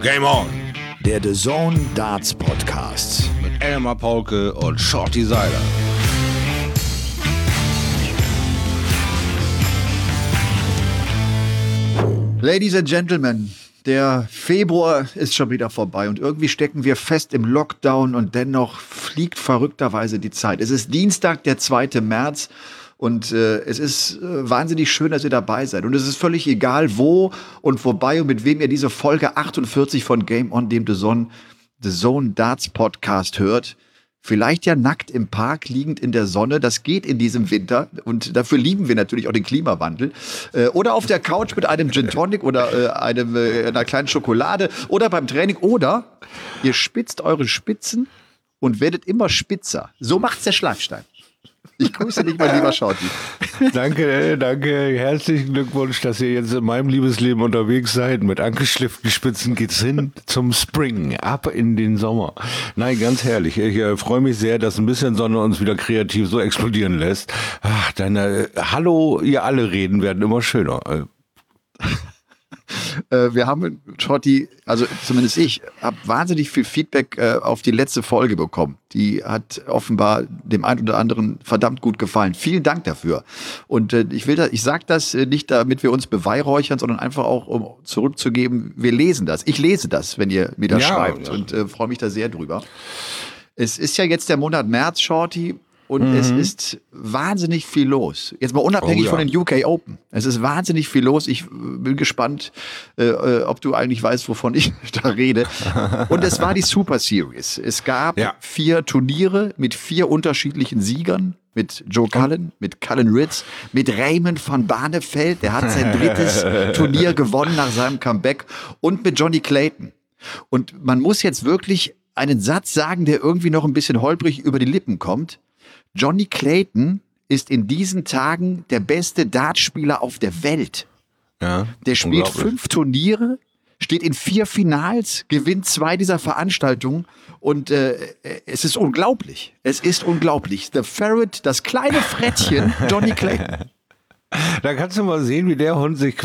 Game On! Der The Zone Darts Podcast. Mit Elmar Paulke und Shorty Seiler. Ladies and Gentlemen, der Februar ist schon wieder vorbei und irgendwie stecken wir fest im Lockdown und dennoch fliegt verrückterweise die Zeit. Es ist Dienstag, der 2. März. Und es ist wahnsinnig schön, dass ihr dabei seid. Und es ist völlig egal, wo und wobei und mit wem ihr diese Folge 48 von Game On, dem The Zone Darts Podcast hört. Vielleicht ja nackt im Park, liegend in der Sonne. Das geht in diesem Winter. Und dafür lieben wir natürlich auch den Klimawandel. Oder auf der Couch mit einem Gin Tonic oder einer kleinen Schokolade. Oder beim Training. Oder ihr spitzt eure Spitzen und werdet immer spitzer. So macht's der Schlafstein. Ich grüße dich, mein lieber Shorty. Danke. Herzlichen Glückwunsch, dass ihr jetzt in meinem Liebesleben unterwegs seid. Mit angeschlifften Spitzen geht's hin zum Spring, ab in den Sommer. Nein, ganz herrlich. Ich freue mich sehr, dass ein bisschen Sonne uns wieder kreativ so explodieren lässt. Ach, deine Hallo, ihr alle reden werden immer schöner. Wir haben, Shorty, also zumindest ich, habe wahnsinnig viel Feedback auf die letzte Folge bekommen. Die hat offenbar dem einen oder anderen verdammt gut gefallen. Vielen Dank dafür. Und ich sage das nicht, damit wir uns beweihräuchern, sondern einfach auch, um zurückzugeben, wir lesen das. Ich lese das, wenn ihr mir das schreibt und freue mich da sehr drüber. Es ist ja jetzt der Monat März, Shorty. Und es ist wahnsinnig viel los. Jetzt mal unabhängig von den UK Open. Es ist wahnsinnig viel los. Ich bin gespannt, ob du eigentlich weißt, wovon ich da rede. Und es war die Super Series. Es gab 4 Turniere mit 4 unterschiedlichen Siegern. Mit Joe Cullen, mit Cullen Ritz, mit Raymond van Barneveld. Der hat sein 3. Turnier gewonnen nach seinem Comeback. Und mit Johnny Clayton. Und man muss jetzt wirklich einen Satz sagen, der irgendwie noch ein bisschen holprig über die Lippen kommt. Johnny Clayton ist in diesen Tagen der beste Dartspieler auf der Welt. Ja, der spielt 5 Turniere, steht in 4 Finals, gewinnt 2 dieser Veranstaltungen und es ist unglaublich. Es ist unglaublich. The Ferret, das kleine Frettchen Johnny Clayton. Da kannst du mal sehen, wie der Hund sich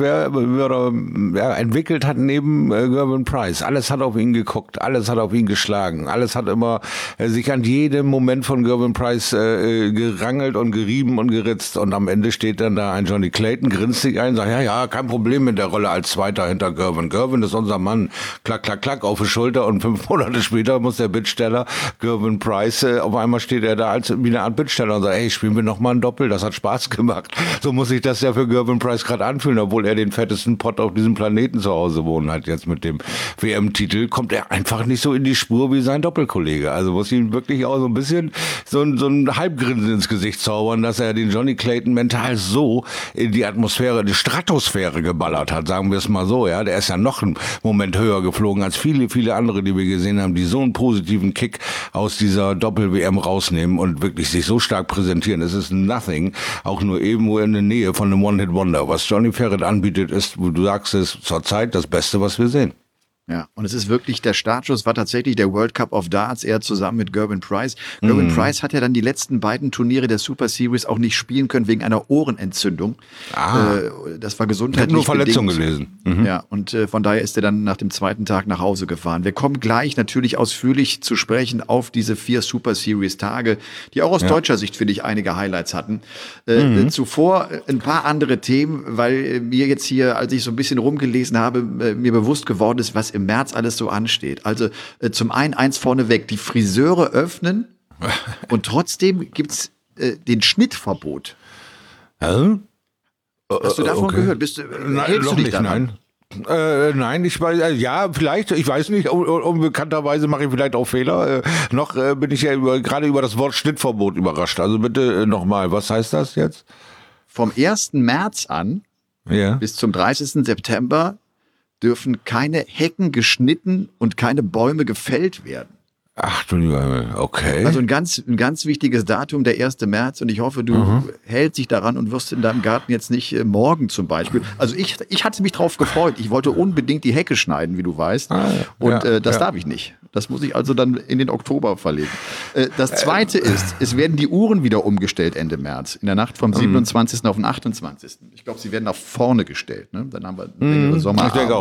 entwickelt hat neben Gervin Price. Alles hat auf ihn geguckt, alles hat auf ihn geschlagen, alles hat immer sich an jedem Moment von Gervin Price gerangelt und gerieben und geritzt. Und am Ende steht dann da ein Johnny Clayton, grinst sich ein, sagt, ja, kein Problem mit der Rolle als Zweiter hinter Gervin. Gervin ist unser Mann. Klack, klack, klack auf die Schulter und 5 Monate später muss der Bittsteller Gervin Price, auf einmal steht er da wie eine Art Bittsteller und sagt, hey, spielen wir nochmal ein Doppel, das hat Spaß gemacht. So muss ich das ja für Gervin Price gerade anfühlen, obwohl er den fettesten Pott auf diesem Planeten zu Hause wohnen hat. Jetzt mit dem WM-Titel kommt er einfach nicht so in die Spur wie sein Doppelkollege. Also muss ihm wirklich auch so ein bisschen so ein Halbgrinsen ins Gesicht zaubern, dass er den Johnny Clayton mental so in die Atmosphäre, die Stratosphäre geballert hat, sagen wir es mal so. Ja, der ist ja noch einen Moment höher geflogen als viele, viele andere, die wir gesehen haben, die so einen positiven Kick aus dieser Doppel-WM rausnehmen und wirklich sich so stark präsentieren. Es ist nothing, auch nur irgendwo in der Nähe von einem One-Hit-Wonder. Was Johnny Ferret anbietet, ist, wo du sagst, ist zurzeit das Beste, was wir sehen. Ja, und es ist wirklich, der Startschuss war tatsächlich der World Cup of Darts, er zusammen mit Gervin Price. Gervin Price hat ja dann die letzten beiden Turniere der Super Series auch nicht spielen können wegen einer Ohrenentzündung. Das war gesundheitlich bedingt. Ich habe nur Verletzung gelesen. Ja, und von daher ist er dann nach dem 2. Tag nach Hause gefahren. Wir kommen gleich natürlich ausführlich zu sprechen auf diese 4 Super Series Tage, die auch aus deutscher Sicht, finde ich, einige Highlights hatten. Zuvor ein paar andere Themen, weil mir jetzt hier, als ich so ein bisschen rumgelesen habe, mir bewusst geworden ist, was im März alles so ansteht. Also zum einen eins vorneweg, die Friseure öffnen und trotzdem gibt's den Schnittverbot. Hast du davon gehört? Hältst du dich daran? Nein, ich weiß, ja, vielleicht, ich weiß nicht, unbekannterweise mache ich vielleicht auch Fehler. Noch bin ich ja gerade über das Wort Schnittverbot überrascht. Also bitte nochmal, was heißt das jetzt? Vom 1. März an bis zum 30. September dürfen keine Hecken geschnitten und keine Bäume gefällt werden. Ach du lieber, okay. Also ein ganz wichtiges Datum, der 1. März. Und ich hoffe, du hältst dich daran und wirst in deinem Garten jetzt nicht morgen zum Beispiel. Also ich hatte mich drauf gefreut. Ich wollte unbedingt die Hecke schneiden, wie du weißt. Und das darf ich nicht. Das muss ich also dann in den Oktober verlegen. Das Zweite ist, es werden die Uhren wieder umgestellt Ende März. In der Nacht vom 27. auf den 28. Ich glaube, sie werden nach vorne gestellt. Ne? Dann haben wir längere Sommerabende. Ich denke auch.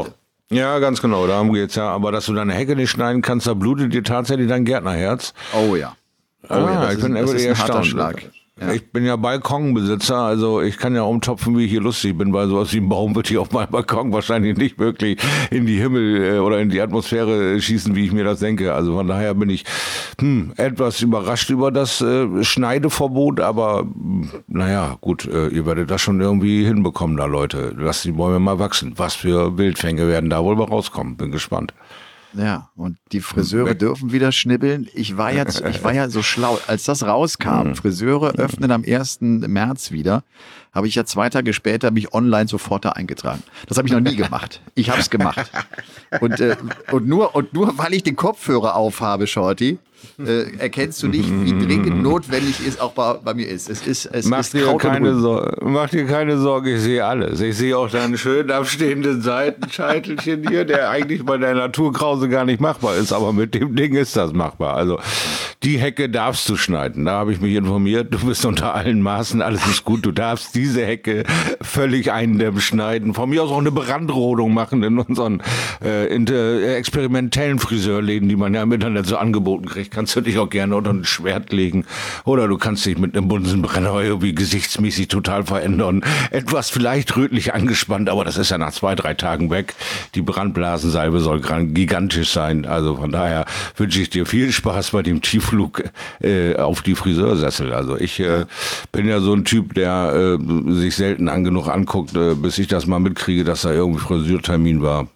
Ja, ganz genau, darum geht's ja. Aber dass du deine Hecke nicht schneiden kannst, da blutet dir tatsächlich dein Gärtnerherz. Oh ja. Ich bin das ist ein harter erstaunt. Schlag. Ja. Ich bin ja Balkonbesitzer, also ich kann ja umtopfen, wie ich hier lustig bin, weil sowas wie ein Baum wird hier auf meinem Balkon wahrscheinlich nicht wirklich in die Himmel oder in die Atmosphäre schießen, wie ich mir das denke. Also von daher bin ich etwas überrascht über das Schneideverbot, aber naja, gut, ihr werdet das schon irgendwie hinbekommen da, Leute. Lasst die Bäume mal wachsen. Was für Wildfänge werden da wohl mal rauskommen? Bin gespannt. Ja, und die Friseure dürfen wieder schnibbeln. Ich war ja so schlau, als das rauskam. Friseure öffnen am 1. März wieder. Habe ich ja 2 Tage später mich online sofort da eingetragen. Das habe ich noch nie gemacht. Ich habe es gemacht. Und nur weil ich den Kopfhörer aufhabe, Shorty, erkennst du nicht, wie dringend notwendig es auch bei mir ist. Mach dir keine Sorge, ich sehe alles. Ich sehe auch deinen schön abstehenden Seitenscheitelchen hier, der eigentlich bei der Naturkrause gar nicht machbar ist, aber mit dem Ding ist das machbar. Also die Hecke darfst du schneiden, da habe ich mich informiert. Du bist unter allen Maßen, alles ist gut. Du darfst diese Hecke völlig eindämmen schneiden. Von mir aus auch eine Brandrodung machen in unseren experimentellen Friseurläden, die man ja im Internet so angeboten kriegt. Kannst du dich auch gerne unter ein Schwert legen oder du kannst dich mit einem Bunsenbrenner irgendwie gesichtsmäßig total verändern. Etwas vielleicht rötlich angespannt, aber das ist ja nach 2-3 Tagen weg. Die Brandblasensalbe soll gigantisch sein. Also von daher wünsche ich dir viel Spaß bei dem Tiefflug auf die Friseursessel. Also ich bin ja so ein Typ, der sich selten genug anguckt, bis ich das mal mitkriege, dass da irgendwie Friseurtermin war.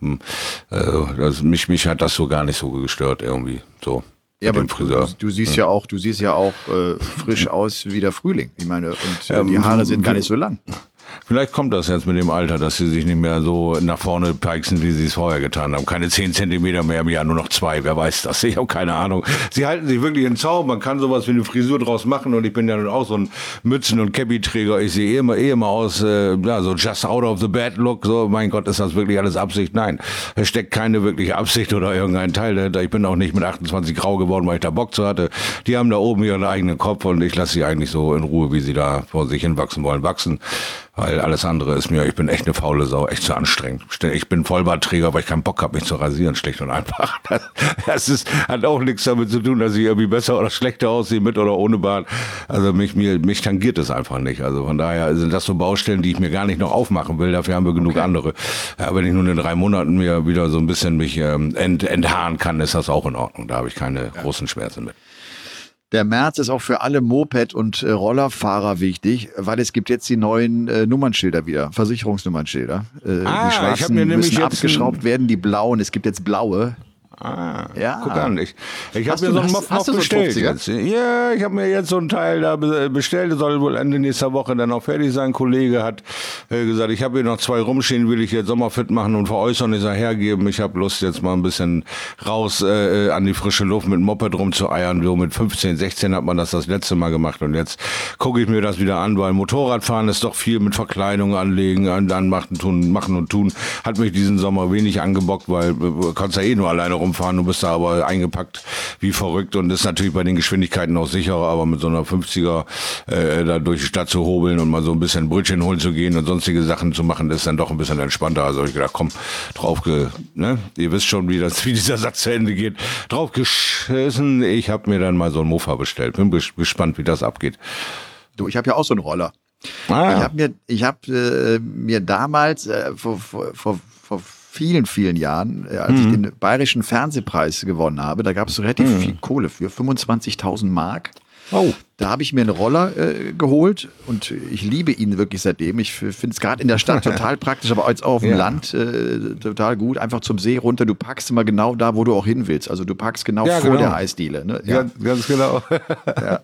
Mich hat das so gar nicht so gestört irgendwie. So. Ja, aber du siehst ja auch frisch aus wie der Frühling. Ich meine, und die Haare sind gar nicht so lang. Vielleicht kommt das jetzt mit dem Alter, dass sie sich nicht mehr so nach vorne peixen, wie sie es vorher getan haben. Keine 10 Zentimeter mehr im Jahr, nur noch 2. Wer weiß das? Ich habe keine Ahnung. Sie halten sich wirklich in Zaum. Man kann sowas wie eine Frisur draus machen. Und ich bin ja nun auch so ein Mützen- und Cappy-Träger. Ich sehe immer aus, so just out of the bed look. So, mein Gott, ist das wirklich alles Absicht? Nein. Es steckt keine wirkliche Absicht oder irgendein Teil dahinter. Ich bin auch nicht mit 28 grau geworden, weil ich da Bock zu hatte. Die haben da oben ihren eigenen Kopf und ich lasse sie eigentlich so in Ruhe, wie sie da vor sich hin wachsen wollen, wachsen. Weil alles andere ist ich bin echt eine faule Sau, echt zu anstrengend. Ich bin Vollbartträger, weil ich keinen Bock habe, mich zu rasieren, schlicht und einfach. Das hat auch nichts damit zu tun, dass ich irgendwie besser oder schlechter aussehe, mit oder ohne Bart. Also mich tangiert es einfach nicht. Also von daher sind das so Baustellen, die ich mir gar nicht noch aufmachen will. Dafür haben wir genug andere. Ja, wenn ich nun in 3 Monaten mir wieder so ein bisschen mich enthaaren kann, ist das auch in Ordnung. Da habe ich keine großen Schmerzen mit. Der März ist auch für alle Moped- und Rollerfahrer wichtig, weil es gibt jetzt die neuen Nummernschilder wieder, Versicherungsnummernschilder. Die schwarzen müssen abgeschraubt werden, die blauen, es gibt jetzt blaue. Ja. Guck an, ich habe mir so einen Moff bestellt jetzt. Ja, ich habe mir jetzt so ein Teil da bestellt, soll wohl Ende nächster Woche dann auch fertig sein. Ein Kollege hat gesagt, ich habe hier noch 2 rumstehen, will ich jetzt sommerfit machen und veräußern, ist er hergeben. Ich habe Lust jetzt mal ein bisschen raus an die frische Luft mit dem Moped rumzueiern. So mit 15, 16 hat man das letzte Mal gemacht und jetzt gucke ich mir das wieder an, weil Motorradfahren ist doch viel mit Verkleidung anlegen, dann machen und tun. Hat mich diesen Sommer wenig angebockt, weil du kannst ja eh nur alleine rumfahren, du bist da aber eingepackt wie verrückt und ist natürlich bei den Geschwindigkeiten auch sicherer, aber mit so einer 50er da durch die Stadt zu hobeln und mal so ein bisschen Brötchen holen zu gehen und sonstige Sachen zu machen, ist dann doch ein bisschen entspannter. Also ich gedacht, komm, ihr wisst schon, wie dieser Satz zu Ende geht, drauf geschissen, ich habe mir dann mal so einen Mofa bestellt. Bin gespannt, wie das abgeht. Du, ich habe ja auch so einen Roller. Ich habe mir damals vor vielen Jahren, als ich den Bayerischen Fernsehpreis gewonnen habe, da gab es relativ viel Kohle für, 25.000 Mark. Oh. Da habe ich mir einen Roller geholt und ich liebe ihn wirklich seitdem. Ich finde es gerade in der Stadt total praktisch, aber jetzt auch auf dem Land total gut. Einfach zum See runter, du packst immer genau da, wo du auch hin willst. Also du packst vor der Eisdiele. Ne? Ja. Ganz genau. Ja.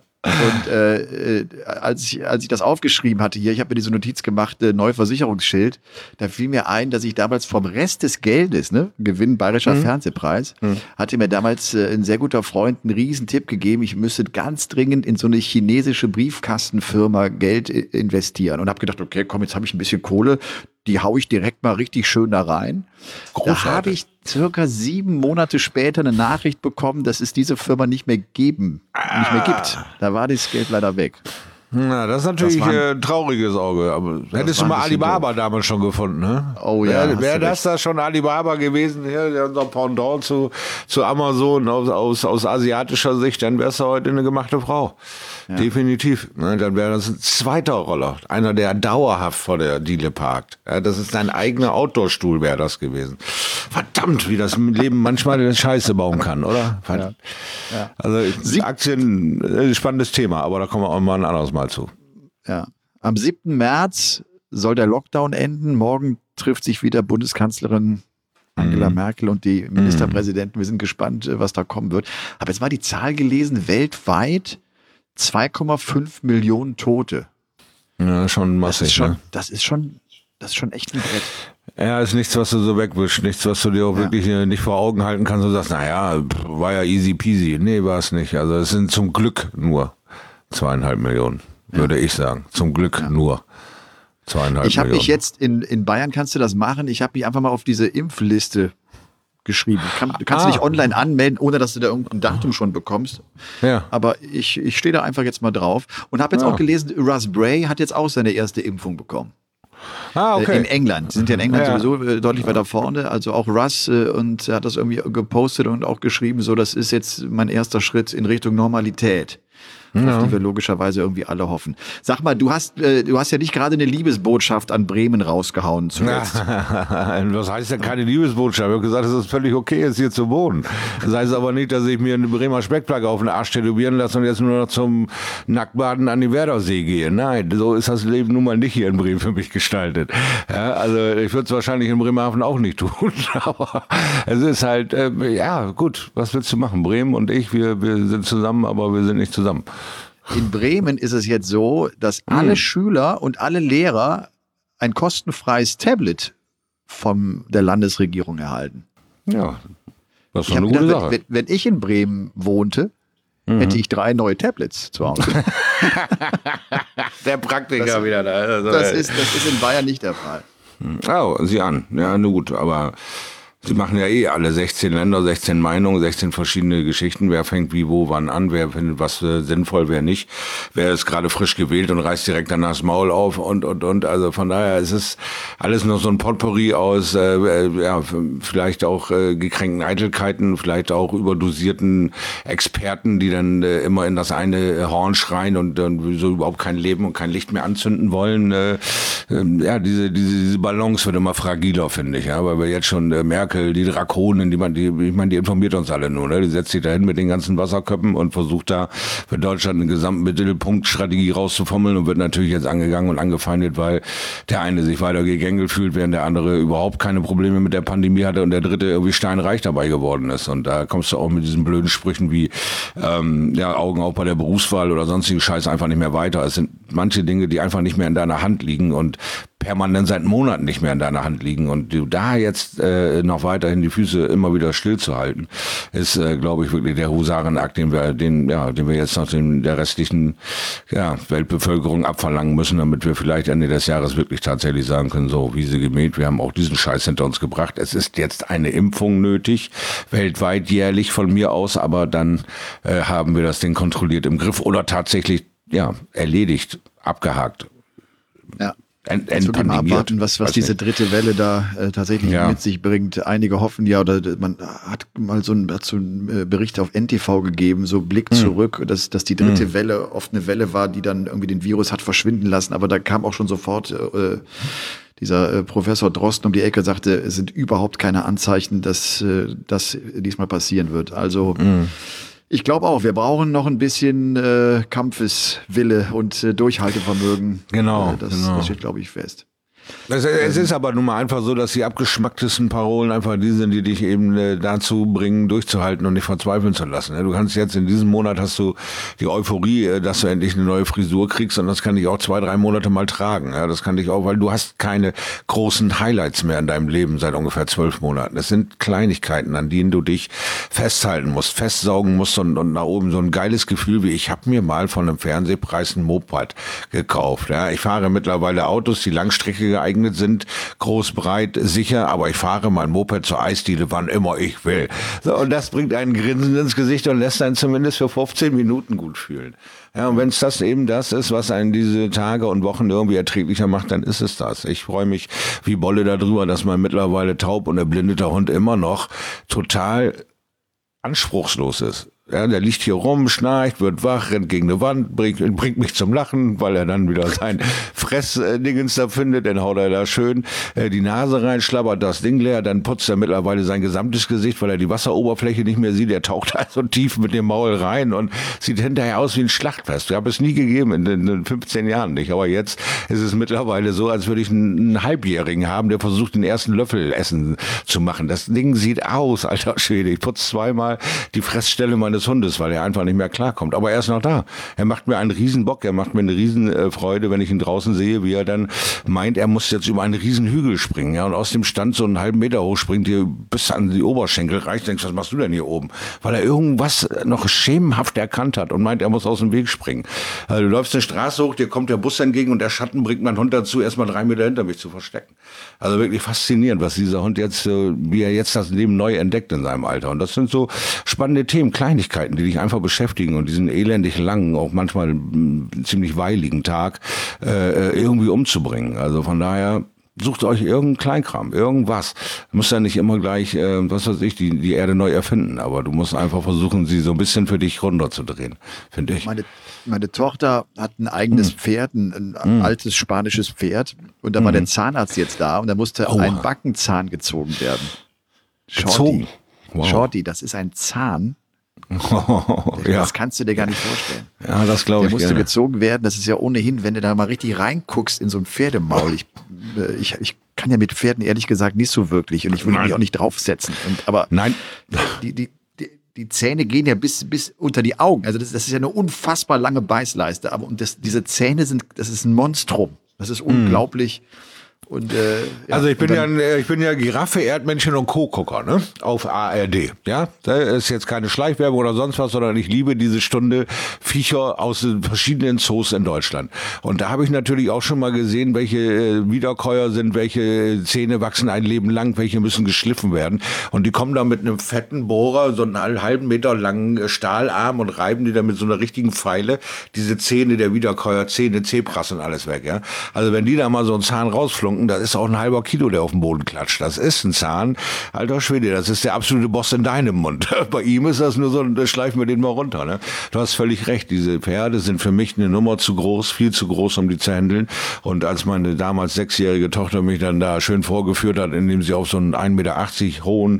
Und als ich das aufgeschrieben hatte hier, ich habe mir diese Notiz gemacht, Neuversicherungsschild, da fiel mir ein, dass ich damals vom Rest des Geldes, Gewinn Bayerischer Fernsehpreis, hatte mir damals ein sehr guter Freund einen riesen Tipp gegeben, ich müsste ganz dringend in so eine chinesische Briefkastenfirma Geld investieren und habe gedacht, okay, komm, jetzt habe ich ein bisschen Kohle, die hau ich direkt mal richtig schön da rein. Großartig. Da habe ich circa 7 Monate später eine Nachricht bekommen, dass es diese Firma nicht mehr gibt. Da war das Geld leider weg. Na, das ist natürlich ein trauriges Auge. Aber hättest du mal Alibaba damals schon gefunden, ne? Oh ja. Wäre das da schon Alibaba gewesen, ja, unser Pendant zu Amazon aus asiatischer Sicht, dann wärst du heute eine gemachte Frau. Ja. Definitiv. Ne, dann wäre das ein zweiter Roller. Einer, der dauerhaft vor der Diele parkt. Ja, das ist dein eigener Outdoor-Stuhl, wäre das gewesen. Verdammt, wie das Leben manchmal eine Scheiße bauen kann, oder? Ja. Ja. Also Aktien, spannendes Thema, aber da kommen wir auch mal ein anderes Mal zu. Ja. Am 7. März soll der Lockdown enden. Morgen trifft sich wieder Bundeskanzlerin Angela Merkel und die Ministerpräsidenten. Wir sind gespannt, was da kommen wird. Habe jetzt mal die Zahl gelesen, weltweit 2,5 Millionen Tote. Ja, schon massig. Das ist schon echt ein Brett. Ja, ist nichts, was du so wegwischst, nichts, was du dir auch wirklich nicht vor Augen halten kannst und sagst, naja, war ja easy peasy. Nee, war es nicht. Also es sind zum Glück nur 2,5 Millionen, würde ich sagen. Zum Glück nur 2,5 Millionen. Ich habe mich jetzt in Bayern, kannst du das machen? Ich habe mich einfach mal auf diese Impfliste geschrieben. Du kannst dich online anmelden, ohne dass du da irgendein Datum schon bekommst. Ja. Aber ich stehe da einfach jetzt mal drauf und habe jetzt auch gelesen, Russ Bray hat jetzt auch seine erste Impfung bekommen. Okay. In England. Sie sind ja in England sowieso deutlich weiter vorne. Also auch Russ und er hat das irgendwie gepostet und auch geschrieben, so das ist jetzt mein erster Schritt in Richtung Normalität. Auf die wir logischerweise irgendwie alle hoffen. Sag mal, du hast ja nicht gerade eine Liebesbotschaft an Bremen rausgehauen zuletzt. Was heißt denn keine Liebesbotschaft? Ich habe gesagt, es ist völlig okay, jetzt hier zu wohnen. Das heißt aber nicht, dass ich mir eine Bremer Speckplacke auf den Arsch tätowieren lasse und jetzt nur noch zum Nacktbaden an die Werdersee gehe. Nein, so ist das Leben nun mal nicht hier in Bremen für mich gestaltet. Ja, also ich würde es wahrscheinlich in Bremerhaven auch nicht tun. Aber es ist halt, gut, was willst du machen? Bremen und ich, wir sind zusammen, aber wir sind nicht zusammen. In Bremen ist es jetzt so, dass alle Schüler und alle Lehrer ein kostenfreies Tablet von der Landesregierung erhalten. Ja, das ist eine gute Sache. Wenn ich in Bremen wohnte, hätte ich 3 neue Tablets zu Hause. Der Praktiker wieder da. Also, das ist in Bayern nicht der Fall. Oh, sieh an. Ja, nur gut, aber sie machen ja alle 16 Länder, 16 Meinungen, 16 verschiedene Geschichten. Wer fängt wie, wo, wann an, wer findet was sinnvoll, wer nicht. Wer ist gerade frisch gewählt und reißt direkt danach das Maul auf und. Also von daher ist es alles noch so ein Potpourri aus, vielleicht auch gekränkten Eitelkeiten, vielleicht auch überdosierten Experten, die dann immer in das eine Horn schreien und so überhaupt kein Leben und kein Licht mehr anzünden wollen. Diese Balance wird immer fragiler, finde ich, ja, weil wir jetzt schon Merkel, die Drakonen, die informiert uns alle nur, ne? Die setzt sich dahin mit den ganzen Wasserköppen und versucht da für Deutschland eine Gesamtmittelpunktstrategie rauszufummeln und wird natürlich jetzt angegangen und angefeindet, weil der eine sich weiter gegängelt fühlt, während der andere überhaupt keine Probleme mit der Pandemie hatte und der dritte irgendwie steinreich dabei geworden ist. Und da kommst du auch mit diesen blöden Sprüchen wie Augen auf bei der Berufswahl oder sonstigen Scheiß einfach nicht mehr weiter. Es sind manche Dinge, die einfach nicht mehr in deiner Hand liegen und permanent seit Monaten nicht mehr in deiner Hand liegen und du da jetzt noch weiterhin die Füße immer wieder stillzuhalten, ist, glaube ich, wirklich der Husarenakt, den wir jetzt noch der restlichen Weltbevölkerung abverlangen müssen, damit wir vielleicht Ende des Jahres wirklich tatsächlich sagen können, so, Wiese gemäht, wir haben auch diesen Scheiß hinter uns gebracht. Es ist jetzt eine Impfung nötig, weltweit jährlich von mir aus, aber dann haben wir das Ding kontrolliert im Griff oder tatsächlich erledigt, abgehakt. Ja. Jetzt wirklich mal abwarten, was diese dritte Welle da tatsächlich mit sich bringt. Einige hoffen oder man hat mal so einen Bericht auf NTV gegeben, so Blick zurück, dass die dritte Welle oft eine Welle war, die dann irgendwie den Virus hat verschwinden lassen. Aber da kam auch schon sofort dieser Professor Drosten um die Ecke, sagte, es sind überhaupt keine Anzeichen, dass das diesmal passieren wird. Also ich glaube auch, wir brauchen noch ein bisschen Kampfeswille und Durchhaltevermögen. Genau. Das steht, glaube ich, fest. Es ist aber nun mal einfach so, dass die abgeschmacktesten Parolen einfach die sind, die dich eben dazu bringen, durchzuhalten und nicht verzweifeln zu lassen. Du kannst jetzt in diesem Monat hast du die Euphorie, dass du endlich eine neue Frisur kriegst und das kann dich auch 2-3 Monate mal tragen. Ja, das kann dich auch, weil du hast keine großen Highlights mehr in deinem Leben seit ungefähr 12 Monaten. Es sind Kleinigkeiten, an denen du dich festhalten musst, festsaugen musst und nach oben so ein geiles Gefühl wie ich habe mir mal von einem Fernsehpreis ein Moped gekauft. Ja, ich fahre mittlerweile Autos, die Langstrecke geeignet sind, groß, breit, sicher, aber ich fahre mein Moped zur Eisdiele, wann immer ich will. So, und das bringt einen Grinsen ins Gesicht und lässt einen zumindest für 15 Minuten gut fühlen. Ja, und wenn es das eben das ist, was einen diese Tage und Wochen irgendwie erträglicher macht, dann ist es das. Ich freue mich wie Bolle darüber, dass mein mittlerweile taub und erblindeter Hund immer noch total anspruchslos ist. Ja, der liegt hier rum, schnarcht, wird wach, rennt gegen eine Wand, bringt mich zum Lachen, weil er dann wieder sein Fressdingens da findet, dann haut er da schön die Nase rein, schlabbert das Ding leer, dann putzt er mittlerweile sein gesamtes Gesicht, weil er die Wasseroberfläche nicht mehr sieht, er taucht also tief mit dem Maul rein und sieht hinterher aus wie ein Schlachtfest. Ich habe es nie gegeben, in den 15 Jahren nicht, aber jetzt ist es mittlerweile so, als würde ich einen Halbjährigen haben, der versucht, den ersten Löffel essen zu machen. Das Ding sieht aus, alter Schwede. Ich putze zweimal die Fressstelle meines Hundes, weil er einfach nicht mehr klarkommt. Aber er ist noch da. Er macht mir einen Riesenbock, er macht mir eine Riesenfreude, wenn ich ihn draußen sehe, wie er dann meint, er muss jetzt über einen Riesenhügel springen. Ja, und aus dem Stand so einen halben Meter hoch springt, hier bis an die Oberschenkel reicht. Denkst, was machst du denn hier oben? Weil er irgendwas noch schemenhaft erkannt hat und meint, er muss aus dem Weg springen. Also du läufst eine Straße hoch, dir kommt der Bus entgegen und der Schatten bringt meinen Hund dazu, erstmal 3 Meter hinter mich zu verstecken. Also wirklich faszinierend, was dieser Hund jetzt, wie er jetzt das Leben neu entdeckt in seinem Alter. Und das sind so spannende Themen, Kleinigkeiten, die dich einfach beschäftigen und diesen elendig langen, auch manchmal ziemlich weiligen Tag irgendwie umzubringen. Also von daher sucht euch irgendeinen Kleinkram, irgendwas. Du musst ja nicht immer gleich, was weiß ich, die Erde neu erfinden, aber du musst einfach versuchen, sie so ein bisschen für dich runterzudrehen, finde ich. Meine Tochter hat ein eigenes Pferd, ein altes spanisches Pferd und da war der Zahnarzt jetzt da und da musste ein Backenzahn gezogen werden. Gezogen? Wow. Shorty, das ist ein Zahn. Das kannst du dir gar nicht vorstellen. Ja, das glaube ich. Der musste gezogen werden. Das ist ja ohnehin, wenn du da mal richtig reinguckst in so ein Pferdemaul. Ich kann ja mit Pferden ehrlich gesagt nicht so wirklich und ich würde mich auch nicht draufsetzen. Aber nein. Die Zähne gehen ja bis unter die Augen. Also das ist ja eine unfassbar lange Beißleiste. Aber diese Zähne das ist ein Monstrum. Das ist unglaublich. Und, also ich bin ja Giraffe, Erdmännchen und Co-Gucker, ne? Auf ARD, ja? Das ist jetzt keine Schleichwerbung oder sonst was, sondern ich liebe diese Stunde Viecher aus den verschiedenen Zoos in Deutschland. Und da habe ich natürlich auch schon mal gesehen, welche Wiederkäuer sind, welche Zähne wachsen ein Leben lang, welche müssen geschliffen werden. Und die kommen da mit einem fetten Bohrer, so einen halben Meter langen Stahlarm und reiben die dann mit so einer richtigen Pfeile diese Zähne der Wiederkäuer, Zähne, Zebras und alles weg, ja? Also wenn die da mal so einen Zahn rausflunken, das ist auch ein halber Kilo, der auf den Boden klatscht. Das ist ein Zahn, alter Schwede, das ist der absolute Boss in deinem Mund. Bei ihm ist das nur so, schleifen wir den mal runter. Ne? Du hast völlig recht, diese Pferde sind für mich eine Nummer zu groß, viel zu groß, um die zu handeln. Und als meine damals 6-jährige Tochter mich dann da schön vorgeführt hat, indem sie auf so einen 1,80 Meter hohen,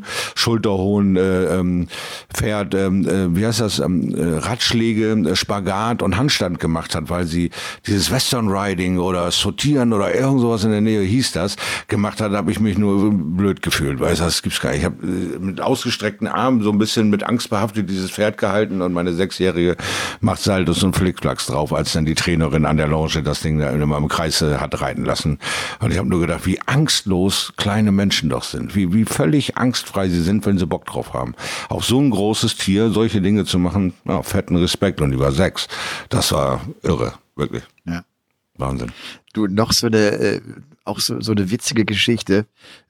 schulterhohen Pferd, wie heißt das, Ratschläge, Spagat und Handstand gemacht hat, weil sie dieses Western Riding oder Sortieren oder irgend sowas in der Nähe hieß das, gemacht hat, habe ich mich nur blöd gefühlt, weil das gibt's gar nicht. Ich habe mit ausgestreckten Armen so ein bisschen mit Angst behaftet dieses Pferd gehalten und meine 6-Jährige macht Saltos und Flickflacks drauf, als dann die Trainerin an der Lounge das Ding da immer im Kreis hat reiten lassen. Und ich habe nur gedacht, wie angstlos kleine Menschen doch sind, wie völlig angstfrei sie sind, wenn sie Bock drauf haben. Auf so ein großes Tier solche Dinge zu machen, fetten Respekt. Und die war 6. Das war irre, wirklich. Ja. Wahnsinn. Du, noch so eine, auch so eine witzige Geschichte.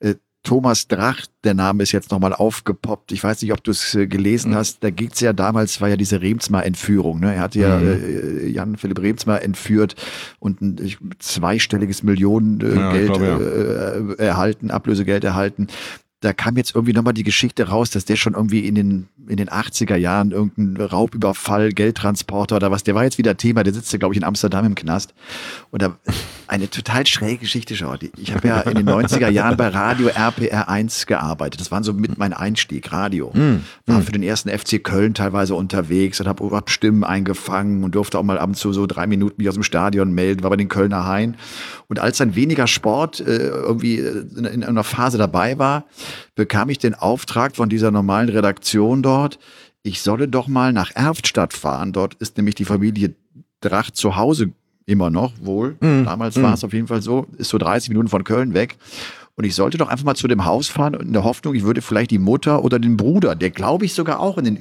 Thomas Drach, der Name ist jetzt nochmal aufgepoppt. Ich weiß nicht, ob du es gelesen hast. Da geht's ja damals, war ja diese Remsmar-Entführung. Ne? Er hatte ja Jan-Philipp Remsmar entführt und ein zweistelliges Millionengeld erhalten, Ablösegeld erhalten. Da kam jetzt irgendwie nochmal die Geschichte raus, dass der schon irgendwie in den 80er Jahren irgendein Raubüberfall, Geldtransporter oder was, der war jetzt wieder Thema, der sitzt ja, glaube ich, in Amsterdam im Knast. Und da eine total schräge Geschichte, schau. Ich habe ja in den 90er Jahren bei Radio RPR 1 gearbeitet. Das war so mit mein Einstieg, Radio. War für den ersten FC Köln teilweise unterwegs und habe Stimmen eingefangen und durfte auch mal ab und zu so 3 Minuten mich aus dem Stadion melden, war bei den Kölner Hain. Und als dann weniger Sport irgendwie in einer Phase dabei war, bekam ich den Auftrag von dieser normalen Redaktion dort, ich solle doch mal nach Erftstadt fahren. Dort ist nämlich die Familie Drach zu Hause immer noch, wohl. Damals war es auf jeden Fall so, ist so 30 Minuten von Köln weg. Und ich sollte doch einfach mal zu dem Haus fahren in der Hoffnung, ich würde vielleicht die Mutter oder den Bruder, der glaube ich sogar auch in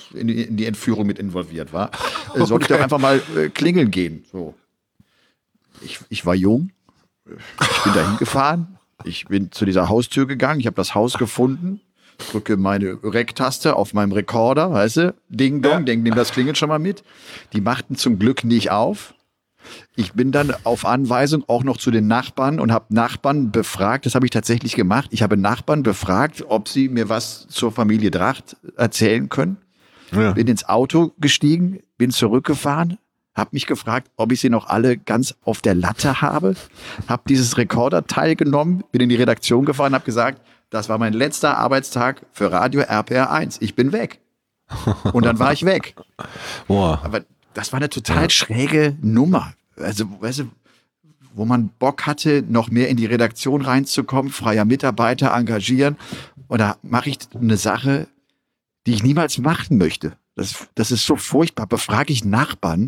die Entführung mit involviert war, sollte ich doch einfach mal klingeln gehen. So. Ich war jung, Ich bin da hingefahren, ich bin zu dieser Haustür gegangen, ich habe das Haus gefunden, drücke meine Rec-Taste auf meinem Rekorder, weißt du, Ding Dong, denk, nimm das klingelt schon mal mit. Die machten zum Glück nicht auf. Ich bin dann auf Anweisung auch noch zu den Nachbarn und habe Nachbarn befragt, das habe ich tatsächlich gemacht. Ich habe Nachbarn befragt, ob sie mir was zur Familie Dracht erzählen können. Ja. Bin ins Auto gestiegen, bin zurückgefahren, habe mich gefragt, ob ich sie noch alle ganz auf der Latte habe. Habe dieses Rekorderteil genommen, bin in die Redaktion gefahren, habe gesagt, das war mein letzter Arbeitstag für Radio RPR 1. Ich bin weg. Und dann war ich weg. Boah. Aber das war eine total schräge Nummer. Also, weißt du, wo man Bock hatte, noch mehr in die Redaktion reinzukommen, freier Mitarbeiter engagieren. Und da mache ich eine Sache, die ich niemals machen möchte. Das ist so furchtbar. Befrage ich Nachbarn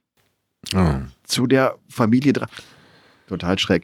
zu der Familie. Total schräg.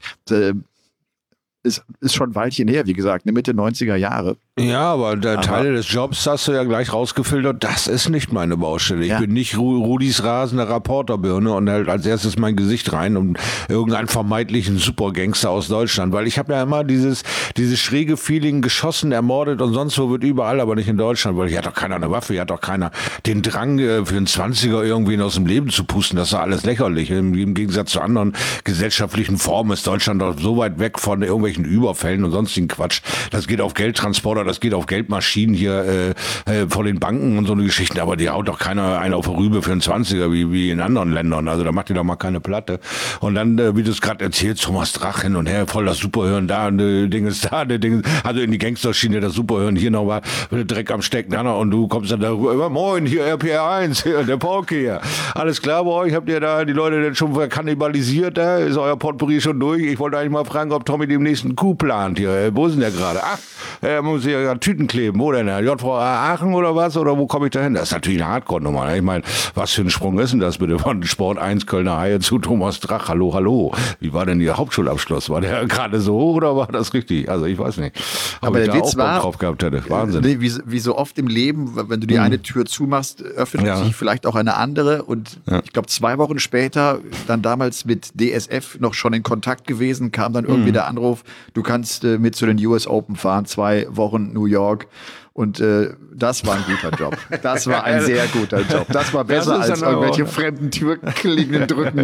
Ist schon ein Weilchen her, wie gesagt, Mitte 90er Jahre. Ja, aber Teile des Jobs hast du ja gleich rausgefiltert, das ist nicht meine Baustelle. Ich bin nicht Rudis rasende Reporterbirne und halt als erstes mein Gesicht rein und irgendeinen vermeintlichen Supergangster aus Deutschland, weil ich habe ja immer dieses schräge Feeling, geschossen, ermordet und sonst wo wird überall, aber nicht in Deutschland, weil hier hat doch keiner eine Waffe, hier hat doch keiner den Drang für einen 20er irgendwen aus dem Leben zu pusten, das ist doch alles lächerlich. Im Gegensatz zu anderen gesellschaftlichen Formen ist Deutschland doch so weit weg von irgendwelchen Überfällen und sonstigen Quatsch. Das geht auf Geldtransporter, das geht auf Geldmaschinen hier vor den Banken und so eine Geschichten, aber die haut doch keiner einen auf die Rübe für einen 20er wie in anderen Ländern, also da macht ihr doch mal keine Platte. Und dann, wie du es gerade erzählst, Thomas Drach hin und her, voll das Superhören da, Ding ist da, Ding, also in die Gangsterschiene das Superhören, hier noch mal Dreck am Stecken, und du kommst dann darüber, moin, hier RPR 1, hier, der Pauke hier, alles klar bei euch, habt ihr da die Leute denn schon kannibalisiert, da ist euer Potpourri schon durch, ich wollte eigentlich mal fragen, ob Tommy dem nächsten Coup plant hier, wo ist denn der gerade? Ach, er muss hier ja Tüten kleben, wo denn? JVA Aachen oder was? Oder wo komme ich da hin? Das ist natürlich eine Hardcore-Nummer. Ne? Ich meine, was für ein Sprung ist denn das bitte von Sport 1 Kölner Haie zu Thomas Drach? Hallo, hallo. Wie war denn Ihr Hauptschulabschluss? War der gerade so hoch oder war das richtig? Also ich weiß nicht. Aber der Witz war, drauf gehabt hätte. Wahnsinn. Wie so oft im Leben, wenn du die eine Tür zumachst, öffnet sich vielleicht auch eine andere. Und ich glaube, 2 Wochen später, dann damals mit DSF noch schon in Kontakt gewesen, kam dann irgendwie der Anruf, du kannst mit zu den US Open fahren, 2 Wochen New York. Und das war ein guter Job. Das war ein sehr guter Job. Das war besser als irgendwelche fremden Türklingen drücken.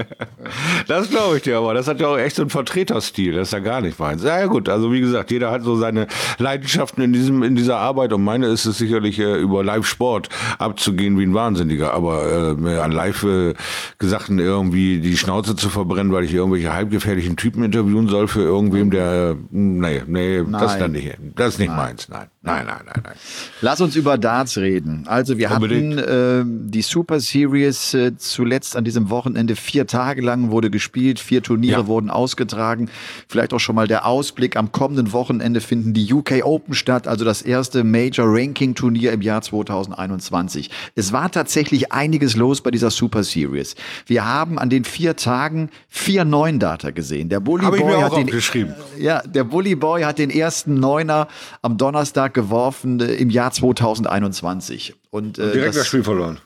Das glaube ich dir, aber das hat ja auch echt so einen Vertreterstil. Das ist ja gar nicht meins. Ja gut, also wie gesagt, jeder hat so seine Leidenschaften in dieser Arbeit und meine ist es sicherlich über Live-Sport abzugehen wie ein Wahnsinniger. Aber an Live-Gesagten irgendwie die Schnauze zu verbrennen, weil ich irgendwelche halbgefährlichen Typen interviewen soll für irgendwem, der nee, das ist dann nicht. Das ist nicht meins. Nein. Lass uns über Darts reden. Also wir hatten die Super Series zuletzt an diesem Wochenende 4 Tage lang wurde gespielt, 4 Turniere wurden ausgetragen. Vielleicht auch schon mal der Ausblick. Am kommenden Wochenende finden die UK Open statt, also das erste Major Ranking Turnier im Jahr 2021. Es war tatsächlich einiges los bei dieser Super Series. Wir haben an den 4 Tagen 4 Neundarter gesehen. Der Bully Boy hat der Bully Boy hat den ersten Neuner am Donnerstag geworfen im Jahr 2021. Und direkt das Spiel verloren.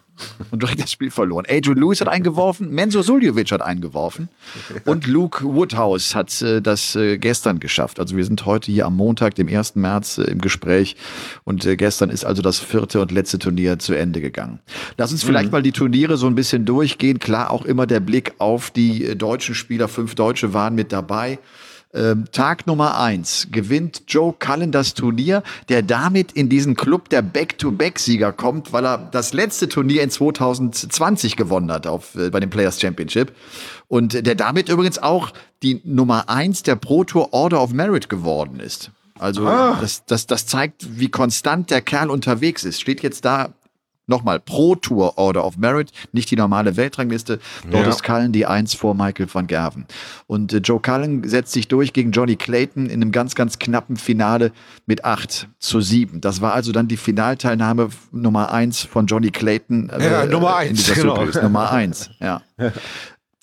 Adrian Lewis hat eingeworfen, Mensur Suljovic hat eingeworfen und Luke Woodhouse hat das gestern geschafft. Also wir sind heute hier am Montag, dem 1. März im Gespräch und gestern ist also das 4. und letzte Turnier zu Ende gegangen. Lass uns vielleicht mal die Turniere so ein bisschen durchgehen. Klar, auch immer der Blick auf die deutschen Spieler. 5 Deutsche waren mit dabei. Tag Nummer 1 gewinnt Joe Cullen das Turnier, der damit in diesen Club der Back-to-Back-Sieger kommt, weil er das letzte Turnier in 2020 gewonnen hat bei dem Players Championship. Und der damit übrigens auch die Nummer 1 der Pro Tour Order of Merit geworden ist. Also das zeigt, wie konstant der Kerl unterwegs ist. Steht jetzt da nochmal, Pro Tour Order of Merit, nicht die normale Weltrangliste. Dort ist Cullen die 1 vor Michael van Gerwen. Und Joe Cullen setzt sich durch gegen Johnny Clayton in einem ganz, ganz knappen Finale mit 8-7. Das war also dann die Finalteilnahme Nummer 1 von Johnny Clayton. Nummer 1, Nummer 1, ja.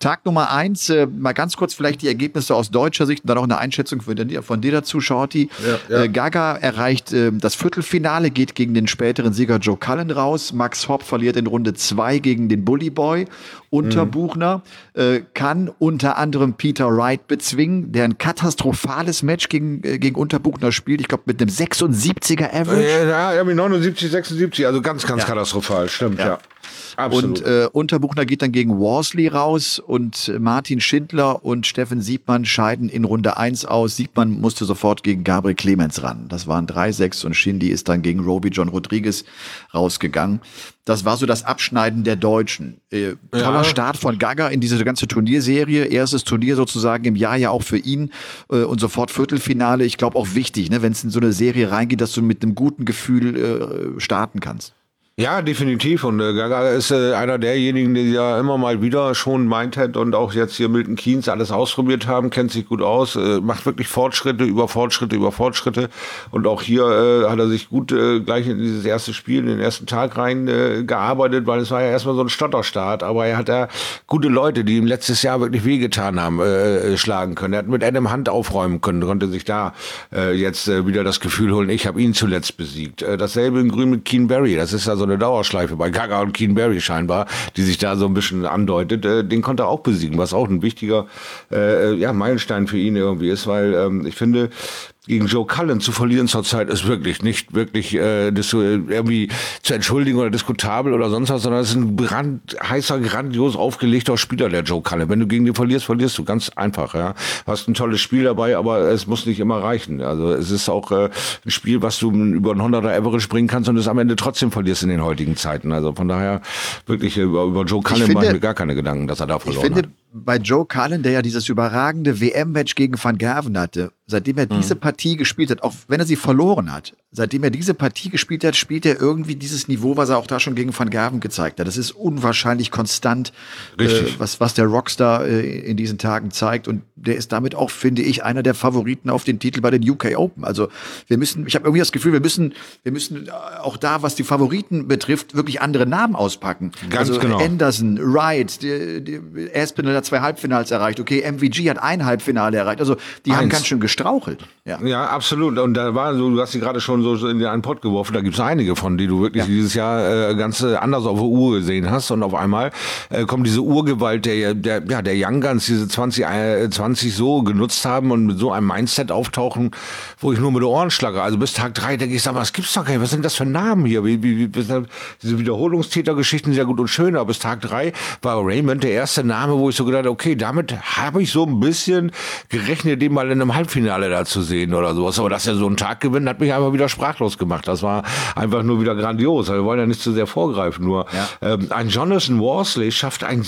Tag Nummer 1, mal ganz kurz vielleicht die Ergebnisse aus deutscher Sicht und dann auch eine Einschätzung von dir dazu, Shorty. Gaga erreicht das Viertelfinale, geht gegen den späteren Sieger Joe Cullen raus. Max Hopp verliert in Runde 2 gegen den Bully Boy. Unterbuchner kann unter anderem Peter Wright bezwingen, der ein katastrophales Match gegen Unterbuchner spielt. Ich glaube mit einem 76er Average. Ja, mit 79, 76, also ganz katastrophal, stimmt, ja. Absolut. Und Unterbuchner geht dann gegen Worsley raus und Martin Schindler und Steffen Siebmann scheiden in Runde 1 aus. Siebmann musste sofort gegen Gabriel Clemens ran. Das waren 3-6 und Shindy ist dann gegen Roby John Rodriguez rausgegangen. Das war so das Abschneiden der Deutschen. Toller Start von Gaga in diese ganze Turnierserie. Erstes Turnier sozusagen im Jahr ja auch für ihn und sofort Viertelfinale. Ich glaube auch wichtig, ne, wenn es in so eine Serie reingeht, dass du mit einem guten Gefühl starten kannst. Ja, definitiv. Und Gaga ist einer derjenigen, die ja immer mal wieder schon Mindhead und auch jetzt hier Milton Keynes alles ausprobiert haben, kennt sich gut aus, macht wirklich Fortschritte über Fortschritte über Fortschritte. Und auch hier hat er sich gut gleich in dieses erste Spiel, in den ersten Tag rein gearbeitet, weil es war ja erstmal so ein Stotterstart. Aber er hat ja gute Leute, die ihm letztes Jahr wirklich wehgetan haben, schlagen können. Er hat mit Adam Hunt aufräumen können, konnte sich da jetzt wieder das Gefühl holen, ich habe ihn zuletzt besiegt. Dasselbe in Grün mit Keen Barry. Das ist also eine Dauerschleife bei Gaga und Keen Barry scheinbar, die sich da so ein bisschen andeutet. Den konnte er auch besiegen, was auch ein wichtiger Meilenstein für ihn irgendwie ist, weil ich finde, gegen Joe Cullen zu verlieren zurzeit ist wirklich nicht wirklich irgendwie zu entschuldigen oder diskutabel oder sonst was, sondern es ist ein brandheißer, grandios aufgelegter Spieler, der Joe Cullen. Wenn du gegen den verlierst du ganz einfach. Ja, hast ein tolles Spiel dabei, aber es muss nicht immer reichen. Also es ist auch ein Spiel, was du über einen 100er Average bringen kannst und es am Ende trotzdem verlierst in den heutigen Zeiten. Also von daher wirklich über Joe Cullen mache ich mir gar keine Gedanken, dass er da verloren hat. Bei Joe Cullen, der ja dieses überragende WM-Match gegen Van Gerwen hatte, seitdem er diese Partie gespielt hat, auch wenn er sie verloren hat, seitdem er diese Partie gespielt hat, spielt er irgendwie dieses Niveau, was er auch da schon gegen Van Gerwen gezeigt hat. Das ist unwahrscheinlich konstant, was der Rockstar in diesen Tagen zeigt. Und der ist damit auch, finde ich, einer der Favoriten auf den Titel bei den UK Open. Also ich habe irgendwie das Gefühl, wir müssen auch da, was die Favoriten betrifft, wirklich andere Namen auspacken. Ganz genau. Anderson, Wright, Aspinall hat 2 Halbfinals erreicht. Okay, MVG hat ein Halbfinale erreicht. Also die haben ganz schön gestrauchelt. Ja, absolut. Und da war so, du hast sie gerade schon so in einen Pott geworfen. Da gibt es einige von, die du wirklich dieses Jahr ganz anders auf der Uhr gesehen hast. Und auf einmal kommt diese Urgewalt der Young Guns, diese 2020 so genutzt haben und mit so einem Mindset auftauchen, wo ich nur mit den Ohren schlage. Also bis Tag 3 denke ich, sag mal, das gibt's doch gar nicht. Was sind das für Namen hier? Diese Wiederholungstätergeschichten sind ja gut und schön, aber bis Tag 3 war Raymond der erste Name, wo ich so gedacht, okay, damit habe ich so ein bisschen gerechnet, den mal in einem Halbfinale da zu sehen oder sowas. Aber dass er so einen Tag gewinnt, hat mich einfach wieder sprachlos gemacht. Das war einfach nur wieder grandios. Wir wollen ja nicht zu sehr vorgreifen. Nur ein Jonathan Worsley schafft ein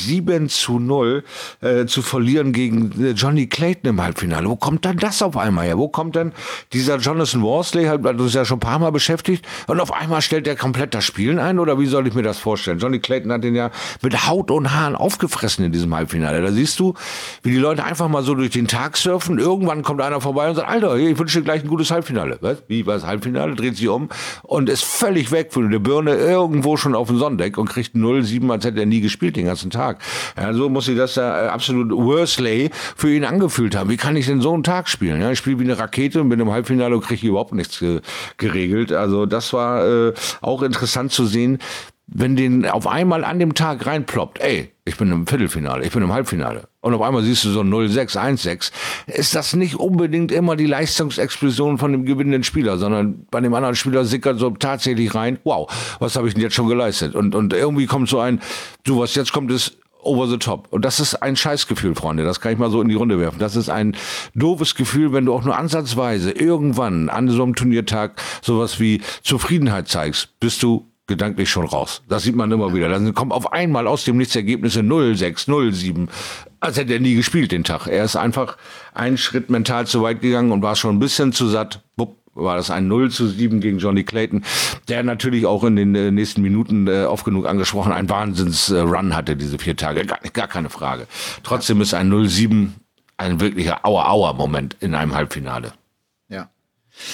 7-0 zu verlieren gegen Johnny Clayton im Halbfinale. Wo kommt dann das auf einmal her? Wo kommt denn dieser Jonathan Worsley, hat uns ja schon ein paar Mal beschäftigt, und auf einmal stellt er komplett das Spielen ein? Oder wie soll ich mir das vorstellen? Johnny Clayton hat den ja mit Haut und Haaren aufgefressen in diesem Halbfinale. Da siehst du, wie die Leute einfach mal so durch den Tag surfen. Irgendwann kommt einer vorbei und sagt, Alter, ich wünsche dir gleich ein gutes Halbfinale. Was? Wie, was Halbfinale? Dreht sich um und ist völlig weg von der Birne irgendwo schon auf dem Sonnendeck und kriegt 0-7, als hätte er nie gespielt den ganzen Tag. Ja, so muss sich das ja absolut Worsley für ihn angefühlt haben. Wie kann ich denn so einen Tag spielen? Ja, ich spiele wie eine Rakete und bin im Halbfinale und kriege überhaupt nichts geregelt. Also das war auch interessant zu sehen, wenn den auf einmal an dem Tag reinploppt, ey, ich bin im Viertelfinale, ich bin im Halbfinale. Und auf einmal siehst du so 0-6, 1-6. Ist das nicht unbedingt immer die Leistungsexplosion von dem gewinnenden Spieler, sondern bei dem anderen Spieler sickert so tatsächlich rein, wow, was habe ich denn jetzt schon geleistet? Und irgendwie kommt so ein, du, was jetzt kommt, ist over the top. Und das ist ein Scheißgefühl, Freunde. Das kann ich mal so in die Runde werfen. Das ist ein doofes Gefühl, wenn du auch nur ansatzweise irgendwann an so einem Turniertag sowas wie Zufriedenheit zeigst, bist du gedanklich schon raus. Das sieht man immer wieder. Dann kommen auf einmal aus dem Nichts Ergebnisse 0-6, 0-7. Als hätte er nie gespielt den Tag. Er ist einfach einen Schritt mental zu weit gegangen und war schon ein bisschen zu satt. Bupp, war das ein 0-7 gegen Johnny Clayton, der natürlich auch in den nächsten Minuten oft genug angesprochen einen Wahnsinns-Run hatte, diese 4 Tage. Gar keine Frage. Trotzdem ist ein 0-7 ein wirklicher Aua-Aua-Moment in einem Halbfinale. Ja.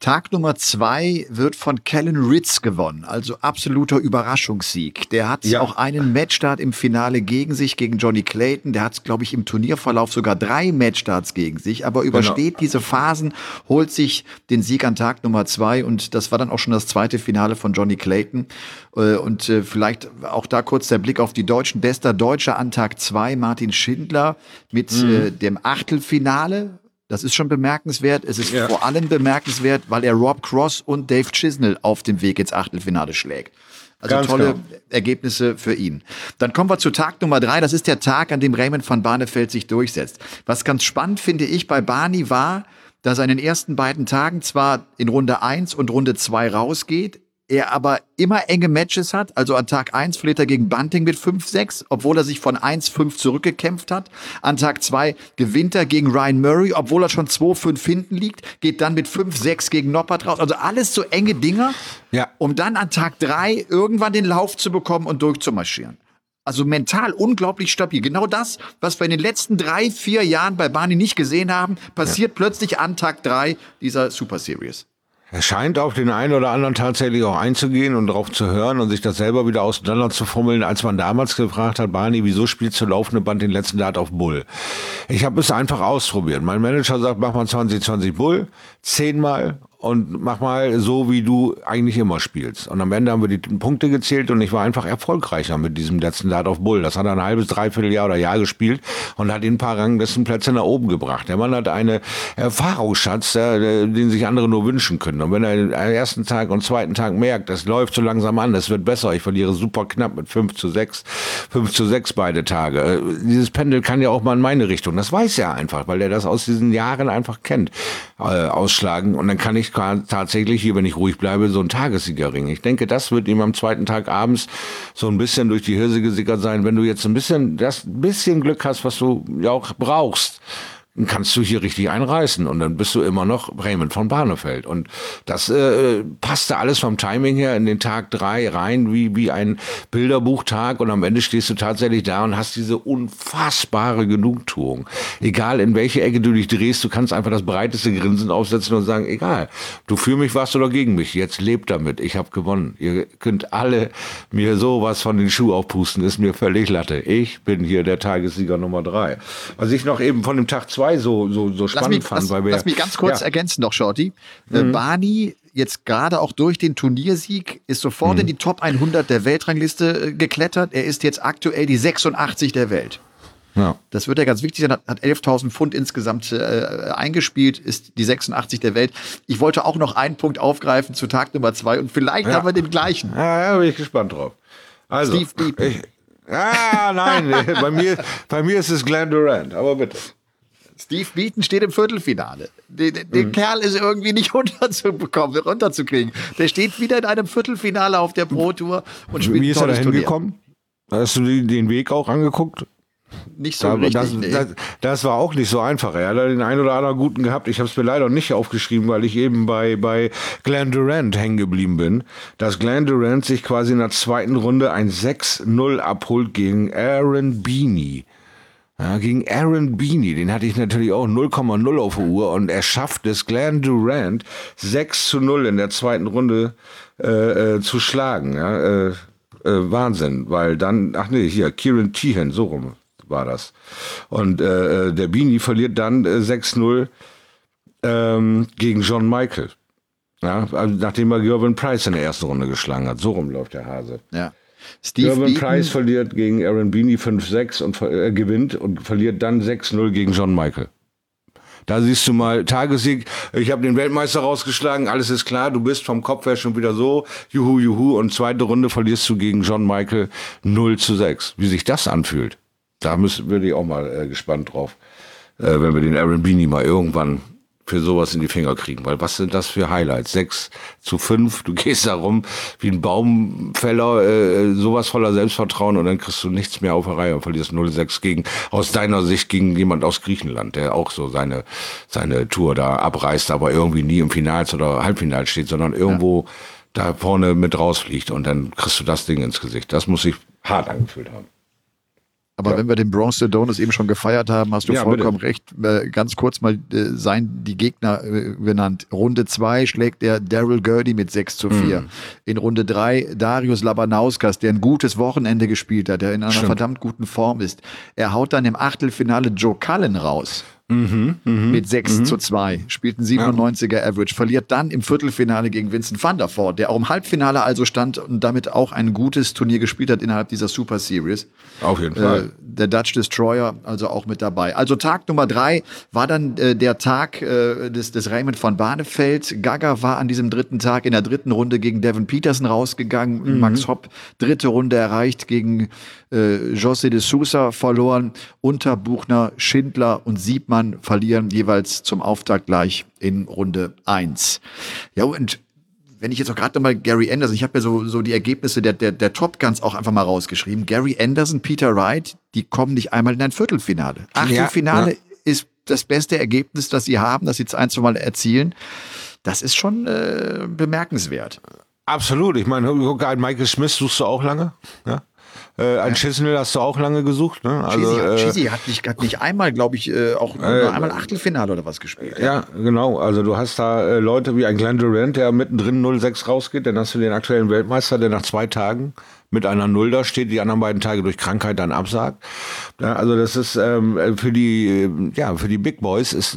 Tag Nummer 2 wird von Kellen Ritz gewonnen, also absoluter Überraschungssieg. Der hat auch einen Matchstart im Finale gegen sich, gegen Johnny Clayton. Der hat, glaube ich, im Turnierverlauf sogar 3 Matchstarts gegen sich, aber übersteht diese Phasen, holt sich den Sieg an Tag Nummer 2 und das war dann auch schon das zweite Finale von Johnny Clayton. Und vielleicht auch da kurz der Blick auf die Deutschen. Bester Deutscher an Tag 2, Martin Schindler mit dem Achtelfinale. Das ist schon bemerkenswert. Es ist vor allem bemerkenswert, weil er Rob Cross und Dave Chisnell auf dem Weg ins Achtelfinale schlägt. Also ganz tolle Ergebnisse für ihn. Dann kommen wir zu Tag Nummer 3. Das ist der Tag, an dem Raymond van Barneveld sich durchsetzt. Was ganz spannend finde ich bei Barney war, dass er in den ersten beiden Tagen zwar in Runde 1 und Runde 2 rausgeht, er aber immer enge Matches hat. Also an Tag 1 verliert er gegen Bunting mit 5-6, obwohl er sich von 1-5 zurückgekämpft hat. An Tag 2 gewinnt er gegen Ryan Murray, obwohl er schon 2-5 hinten liegt, geht dann mit 5-6 gegen Noppert raus. Also alles so enge Dinger, um dann an Tag 3 irgendwann den Lauf zu bekommen und durchzumarschieren. Also mental unglaublich stabil. Genau das, was wir in den letzten 3-4 Jahren bei Barney nicht gesehen haben, passiert plötzlich an Tag 3 dieser Super Series. Er scheint auf den einen oder anderen tatsächlich auch einzugehen und darauf zu hören und sich das selber wieder auseinander zu fummeln, als man damals gefragt hat, Barney, wieso spielst du laufende Band den letzten Dart auf Bull? Ich habe es einfach ausprobiert. Mein Manager sagt, mach mal 20-20 Bull, 10-mal und mach mal so, wie du eigentlich immer spielst. Und am Ende haben wir die Punkte gezählt und ich war einfach erfolgreicher mit diesem letzten Dart auf Bull. Das hat er ein halbes, dreiviertel Jahr oder Jahr gespielt und hat ihn ein paar Ranglistenplätze nach oben gebracht. Der Mann hat einen Erfahrungsschatz, den sich andere nur wünschen können. Und wenn er am ersten Tag und zweiten Tag merkt, es läuft so langsam an, es wird besser, ich verliere super knapp mit 5-6 beide Tage. Dieses Pendel kann ja auch mal in meine Richtung. Das weiß er einfach, weil er das aus diesen Jahren einfach kennt, ausschlagen. Und dann kann ich tatsächlich hier, wenn ich ruhig bleibe, so ein Tagessiegerring. Ich denke, das wird ihm am zweiten Tag abends so ein bisschen durch die Hirse gesickert sein. Wenn du jetzt ein bisschen Glück hast, was du ja auch brauchst, dann kannst du hier richtig einreißen und dann bist du immer noch Raymond van Barneveld. Und das passte alles vom Timing her in den Tag 3 rein wie ein Bilderbuchtag und am Ende stehst du tatsächlich da und hast diese unfassbare Genugtuung. Egal in welche Ecke du dich drehst, du kannst einfach das breiteste Grinsen aufsetzen und sagen, egal, du für mich warst oder gegen mich, jetzt lebt damit, ich habe gewonnen. Ihr könnt alle mir sowas von den Schuh aufpusten, ist mir völlig Latte. Ich bin hier der Tagessieger Nummer 3. Was ich noch eben von dem Tag 2 so spannend fand. Lass mich ganz kurz ergänzen noch, Shorty. Barney, jetzt gerade auch durch den Turniersieg, ist sofort in die Top 100 der Weltrangliste geklettert. Er ist jetzt aktuell die 86 der Welt. Ja. Das wird ja ganz wichtig sein, hat 11.000 Pfund insgesamt eingespielt, ist die 86 der Welt. Ich wollte auch noch einen Punkt aufgreifen zu Tag Nummer 2 und vielleicht haben wir den gleichen. Ja, bin ich gespannt drauf. Also, Steve Beaton. Nein, bei mir ist es Glenn Durant, aber bitte. Steve Beaton steht im Viertelfinale. Den Kerl ist irgendwie nicht runterzukriegen. Der steht wieder in einem Viertelfinale auf der Pro Tour und spielt Wie ist er da hingekommen? Hast du den Weg auch angeguckt? Nicht so richtig. Das war auch nicht so einfach. Er hat den einen oder anderen guten gehabt. Ich habe es mir leider nicht aufgeschrieben, weil ich eben bei Glenn Durant hängen geblieben bin. Dass Glenn Durant sich quasi in der zweiten Runde ein 6-0 abholt gegen Aaron Beeney. Ja, gegen Aaron Beeney, den hatte ich natürlich auch 0,0 auf der Uhr und er schafft es, Glenn Durant 6-0 in der zweiten Runde zu schlagen. Ja, Wahnsinn, weil dann, Kieran Tehan, so rum war das. Und der Beeney verliert dann 6-0 gegen John Michael. Ja, nachdem er Gervin Price in der ersten Runde geschlagen hat. So rum läuft der Hase. Ja. Gervin Price verliert gegen Aaron Beeney 5-6 und gewinnt und verliert dann 6-0 gegen John Michael. Da siehst du mal, Tagessieg, ich habe den Weltmeister rausgeschlagen, alles ist klar, du bist vom Kopf her schon wieder so, juhu, und zweite Runde verlierst du gegen John Michael 0-6. Wie sich das anfühlt, da würde ich auch mal gespannt drauf, wenn wir den Aaron Beeney mal irgendwann für sowas in die Finger kriegen. Weil was sind das für Highlights? 6-5, du gehst da rum wie ein Baumfäller, sowas voller Selbstvertrauen und dann kriegst du nichts mehr auf der Reihe und verlierst 0-6 aus deiner Sicht gegen jemand aus Griechenland, der auch so seine Tour da abreißt, aber irgendwie nie im Finals oder Halbfinals steht, sondern irgendwo da vorne mit rausfliegt und dann kriegst du das Ding ins Gesicht. Das muss sich hart angefühlt haben. Aber wenn wir den Bronze Adonis eben schon gefeiert haben, hast du vollkommen recht. Ganz kurz mal die Gegner genannt. Runde 2 schlägt er Daryl Gurdy mit 6:4. In Runde 3 Darius Labanauskas, der ein gutes Wochenende gespielt hat, der in einer verdammt guten Form ist. Er haut dann im Achtelfinale Joe Cullen raus. Mit 6:2, spielt ein 97er Average, verliert dann im Viertelfinale gegen Vincent van der Voort, der auch im Halbfinale also stand und damit auch ein gutes Turnier gespielt hat innerhalb dieser Super Series. Auf jeden Fall. Der Dutch Destroyer also auch mit dabei. Also Tag Nummer 3 war dann der Tag des Raymond van Barneveld. Gaga war an diesem dritten Tag in der dritten Runde gegen Devin Peterson rausgegangen. Max Hopp, dritte Runde erreicht, gegen José de Sousa verloren. Unterbuchner, Schindler und Siebmann verlieren jeweils zum Auftakt gleich in Runde 1. Ja, und wenn ich jetzt auch gerade nochmal Gary Anderson, ich habe ja so die Ergebnisse der Top Guns auch einfach mal rausgeschrieben. Gary Anderson, Peter Wright, die kommen nicht einmal in ein Viertelfinale. Achtelfinale ist das beste Ergebnis, das sie haben, das sie jetzt 1-2 Mal erzielen. Das ist schon bemerkenswert. Absolut. Ich meine, Michael Smith suchst du auch lange, ja? Ein Chisnell hast du auch lange gesucht, ne? Also, Chizzy hat nicht einmal, glaube ich, auch nur einmal Achtelfinale oder was gespielt. Ja, genau. Also du hast da Leute wie ein Glenn Durant, der mittendrin 0-6 rausgeht. Dann hast du den aktuellen Weltmeister, der nach 2 Tagen mit einer 0 da steht, die anderen beiden Tage durch Krankheit dann absagt. Ja, also das ist für die Big Boys ist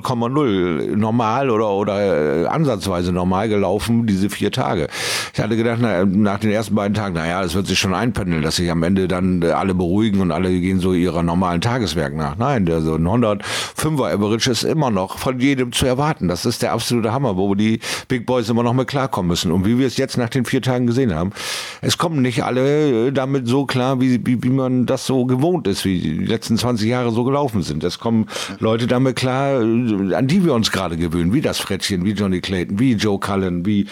0,0 normal oder ansatzweise normal gelaufen, diese 4 Tage. Ich hatte gedacht, nach den ersten beiden Tagen, das wird sich schon einpendeln, dass sich am Ende dann alle beruhigen und alle gehen so ihrer normalen Tageswerk nach. Nein, so ein 105er Average ist immer noch von jedem zu erwarten. Das ist der absolute Hammer, wo die Big Boys immer noch mit klarkommen müssen. Und wie wir es jetzt nach den 4 Tagen gesehen haben, es kommen nicht alle damit so klar, wie man das so gewohnt ist, wie die letzten 20 Jahre so gelaufen sind. Es kommen Leute damit klar, an die wir uns gerade gewöhnen, wie das Frettchen, wie Johnny Clayton, wie Joe Cullen, wie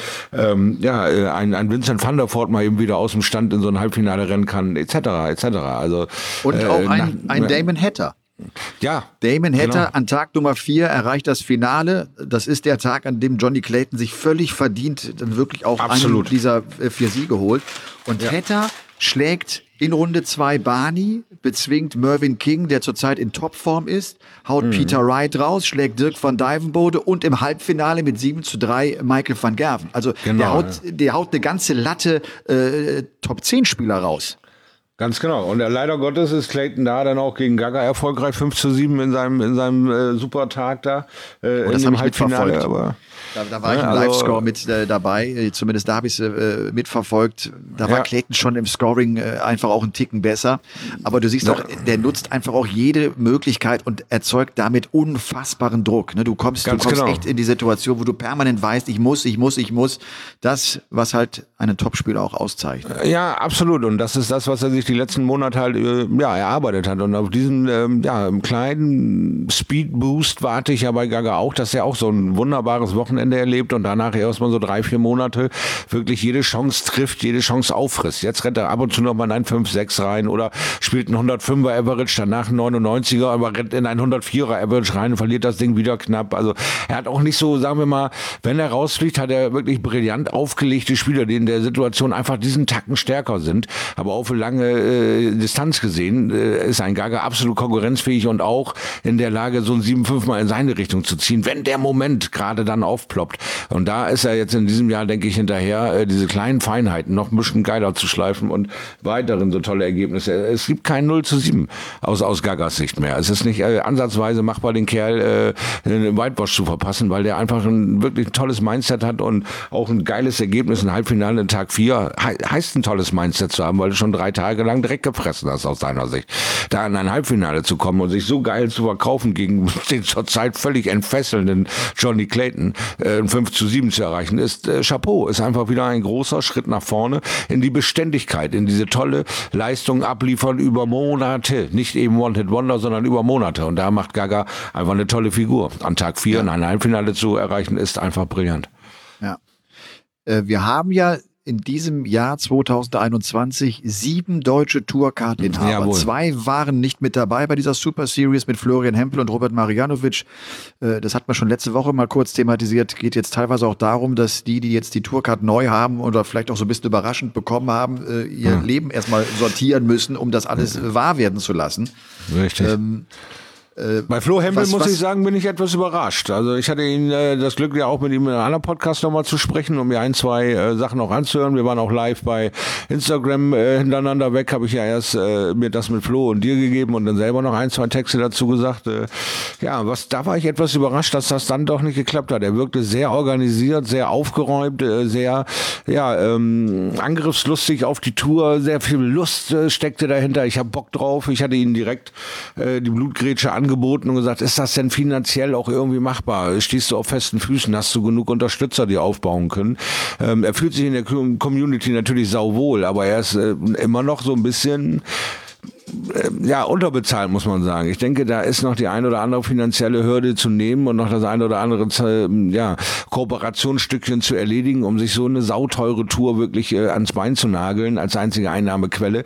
ein Vincent van der Voort mal eben wieder aus dem Stand in so ein Halbfinale rennen kann, etc. Also, und auch ein Damon Hatter. Ja. Damon Hatter an Tag Nummer 4 erreicht das Finale. Das ist der Tag, an dem Johnny Clayton sich völlig verdient dann wirklich auch einen dieser 4 Siege holt. Und Hatter schlägt in Runde 2 Barney, bezwingt Mervyn King, der zurzeit in Topform ist, haut Peter Wright raus, schlägt Dirk van Dijvenbode und im Halbfinale mit 7:3 Michael van Gerwen. Also der haut eine ganze Latte Top-10-Spieler raus. Ganz genau. Und leider Gottes ist Clayton da dann auch gegen Gaga erfolgreich 5:7 in seinem Supertag da. Das habe ich mitverfolgt. Aber da war ich im Live-Score mit dabei. Zumindest da habe ich es mitverfolgt. Da war Clayton schon im Scoring einfach auch einen Ticken besser. Aber du siehst auch, der nutzt einfach auch jede Möglichkeit und erzeugt damit unfassbaren Druck. Ne? Du kommst echt in die Situation, wo du permanent weißt, ich muss. Das, was halt einen Topspieler auch auszeichnet. Ja, absolut. Und das ist das, was er sich die letzten Monate halt erarbeitet hat. Und auf diesen kleinen Speed-Boost warte ich ja bei Gaga auch, dass er auch so ein wunderbares Wochenende erlebt und danach erstmal so 3-4 Monate wirklich jede Chance trifft, jede Chance auffrisst. Jetzt rennt er ab und zu noch mal in ein 5-6 rein oder spielt ein 105er Average, danach ein 99er, aber rennt in ein 104er Average rein und verliert das Ding wieder knapp. Also er hat auch nicht so, sagen wir mal, wenn er rausfliegt, hat er wirklich brillant aufgelegte Spieler, die in der Situation einfach diesen Tacken stärker sind. Aber auf eine lange Distanz gesehen ist ein Gaga absolut konkurrenzfähig und auch in der Lage, so ein 7-5 mal in seine Richtung zu ziehen, wenn der Moment gerade dann aufploppt. Und da ist er jetzt in diesem Jahr, denke ich, hinterher, diese kleinen Feinheiten noch ein bisschen geiler zu schleifen und weiterhin so tolle Ergebnisse. Es gibt kein 0:7 aus Gagas Sicht mehr. Es ist nicht ansatzweise machbar, den Kerl einen Whitewash zu verpassen, weil der einfach wirklich ein tolles Mindset hat und auch ein geiles Ergebnis im Halbfinale in Tag 4 heißt ein tolles Mindset zu haben, weil du schon 3 Tage lang direkt gefressen hast aus seiner Sicht. Da in ein Halbfinale zu kommen und sich so geil zu verkaufen gegen den zurzeit völlig entfesselnden Johnny Clayton, 5:7 zu erreichen, ist Chapeau. Ist einfach wieder ein großer Schritt nach vorne in die Beständigkeit, in diese tolle Leistung abliefern über Monate. Nicht eben One-Hit-Wonder, sondern über Monate. Und da macht Gaga einfach eine tolle Figur. An Tag 4 in ein Halbfinale zu erreichen, ist einfach brillant. Ja. Wir haben ja in diesem Jahr 2021 7 deutsche Tourcard-Inhaber. Jawohl. 2 waren nicht mit dabei bei dieser Super Series mit Florian Hempel und Robert Marjanovic. Das hat man schon letzte Woche mal kurz thematisiert. Geht jetzt teilweise auch darum, dass die jetzt die Tourcard neu haben oder vielleicht auch so ein bisschen überraschend bekommen haben, ihr Leben erstmal sortieren müssen, um das alles wahr werden zu lassen. Richtig. Bei Flo Hempel muss ich sagen, bin ich etwas überrascht. Also ich hatte ihn das Glück, ja auch mit ihm in einem anderen Podcast nochmal zu sprechen, um mir 1, 2 Sachen auch anzuhören. Wir waren auch live bei Instagram hintereinander weg, habe ich ja erst mir das mit Flo und dir gegeben und dann selber noch 1, 2 Texte dazu gesagt. Da war ich etwas überrascht, dass das dann doch nicht geklappt hat. Er wirkte sehr organisiert, sehr aufgeräumt, sehr angriffslustig auf die Tour, sehr viel Lust steckte dahinter. Ich habe Bock drauf. Ich hatte ihn direkt die Blutgrätsche angeboten und gesagt, ist das denn finanziell auch irgendwie machbar? Stehst du auf festen Füßen? Hast du genug Unterstützer, die aufbauen können? Er fühlt sich in der Community natürlich sauwohl, aber er ist immer noch so ein bisschen unterbezahlt, muss man sagen. Ich denke, da ist noch die ein oder andere finanzielle Hürde zu nehmen und noch das ein oder andere Kooperationsstückchen zu erledigen, um sich so eine sauteure Tour wirklich ans Bein zu nageln, als einzige Einnahmequelle,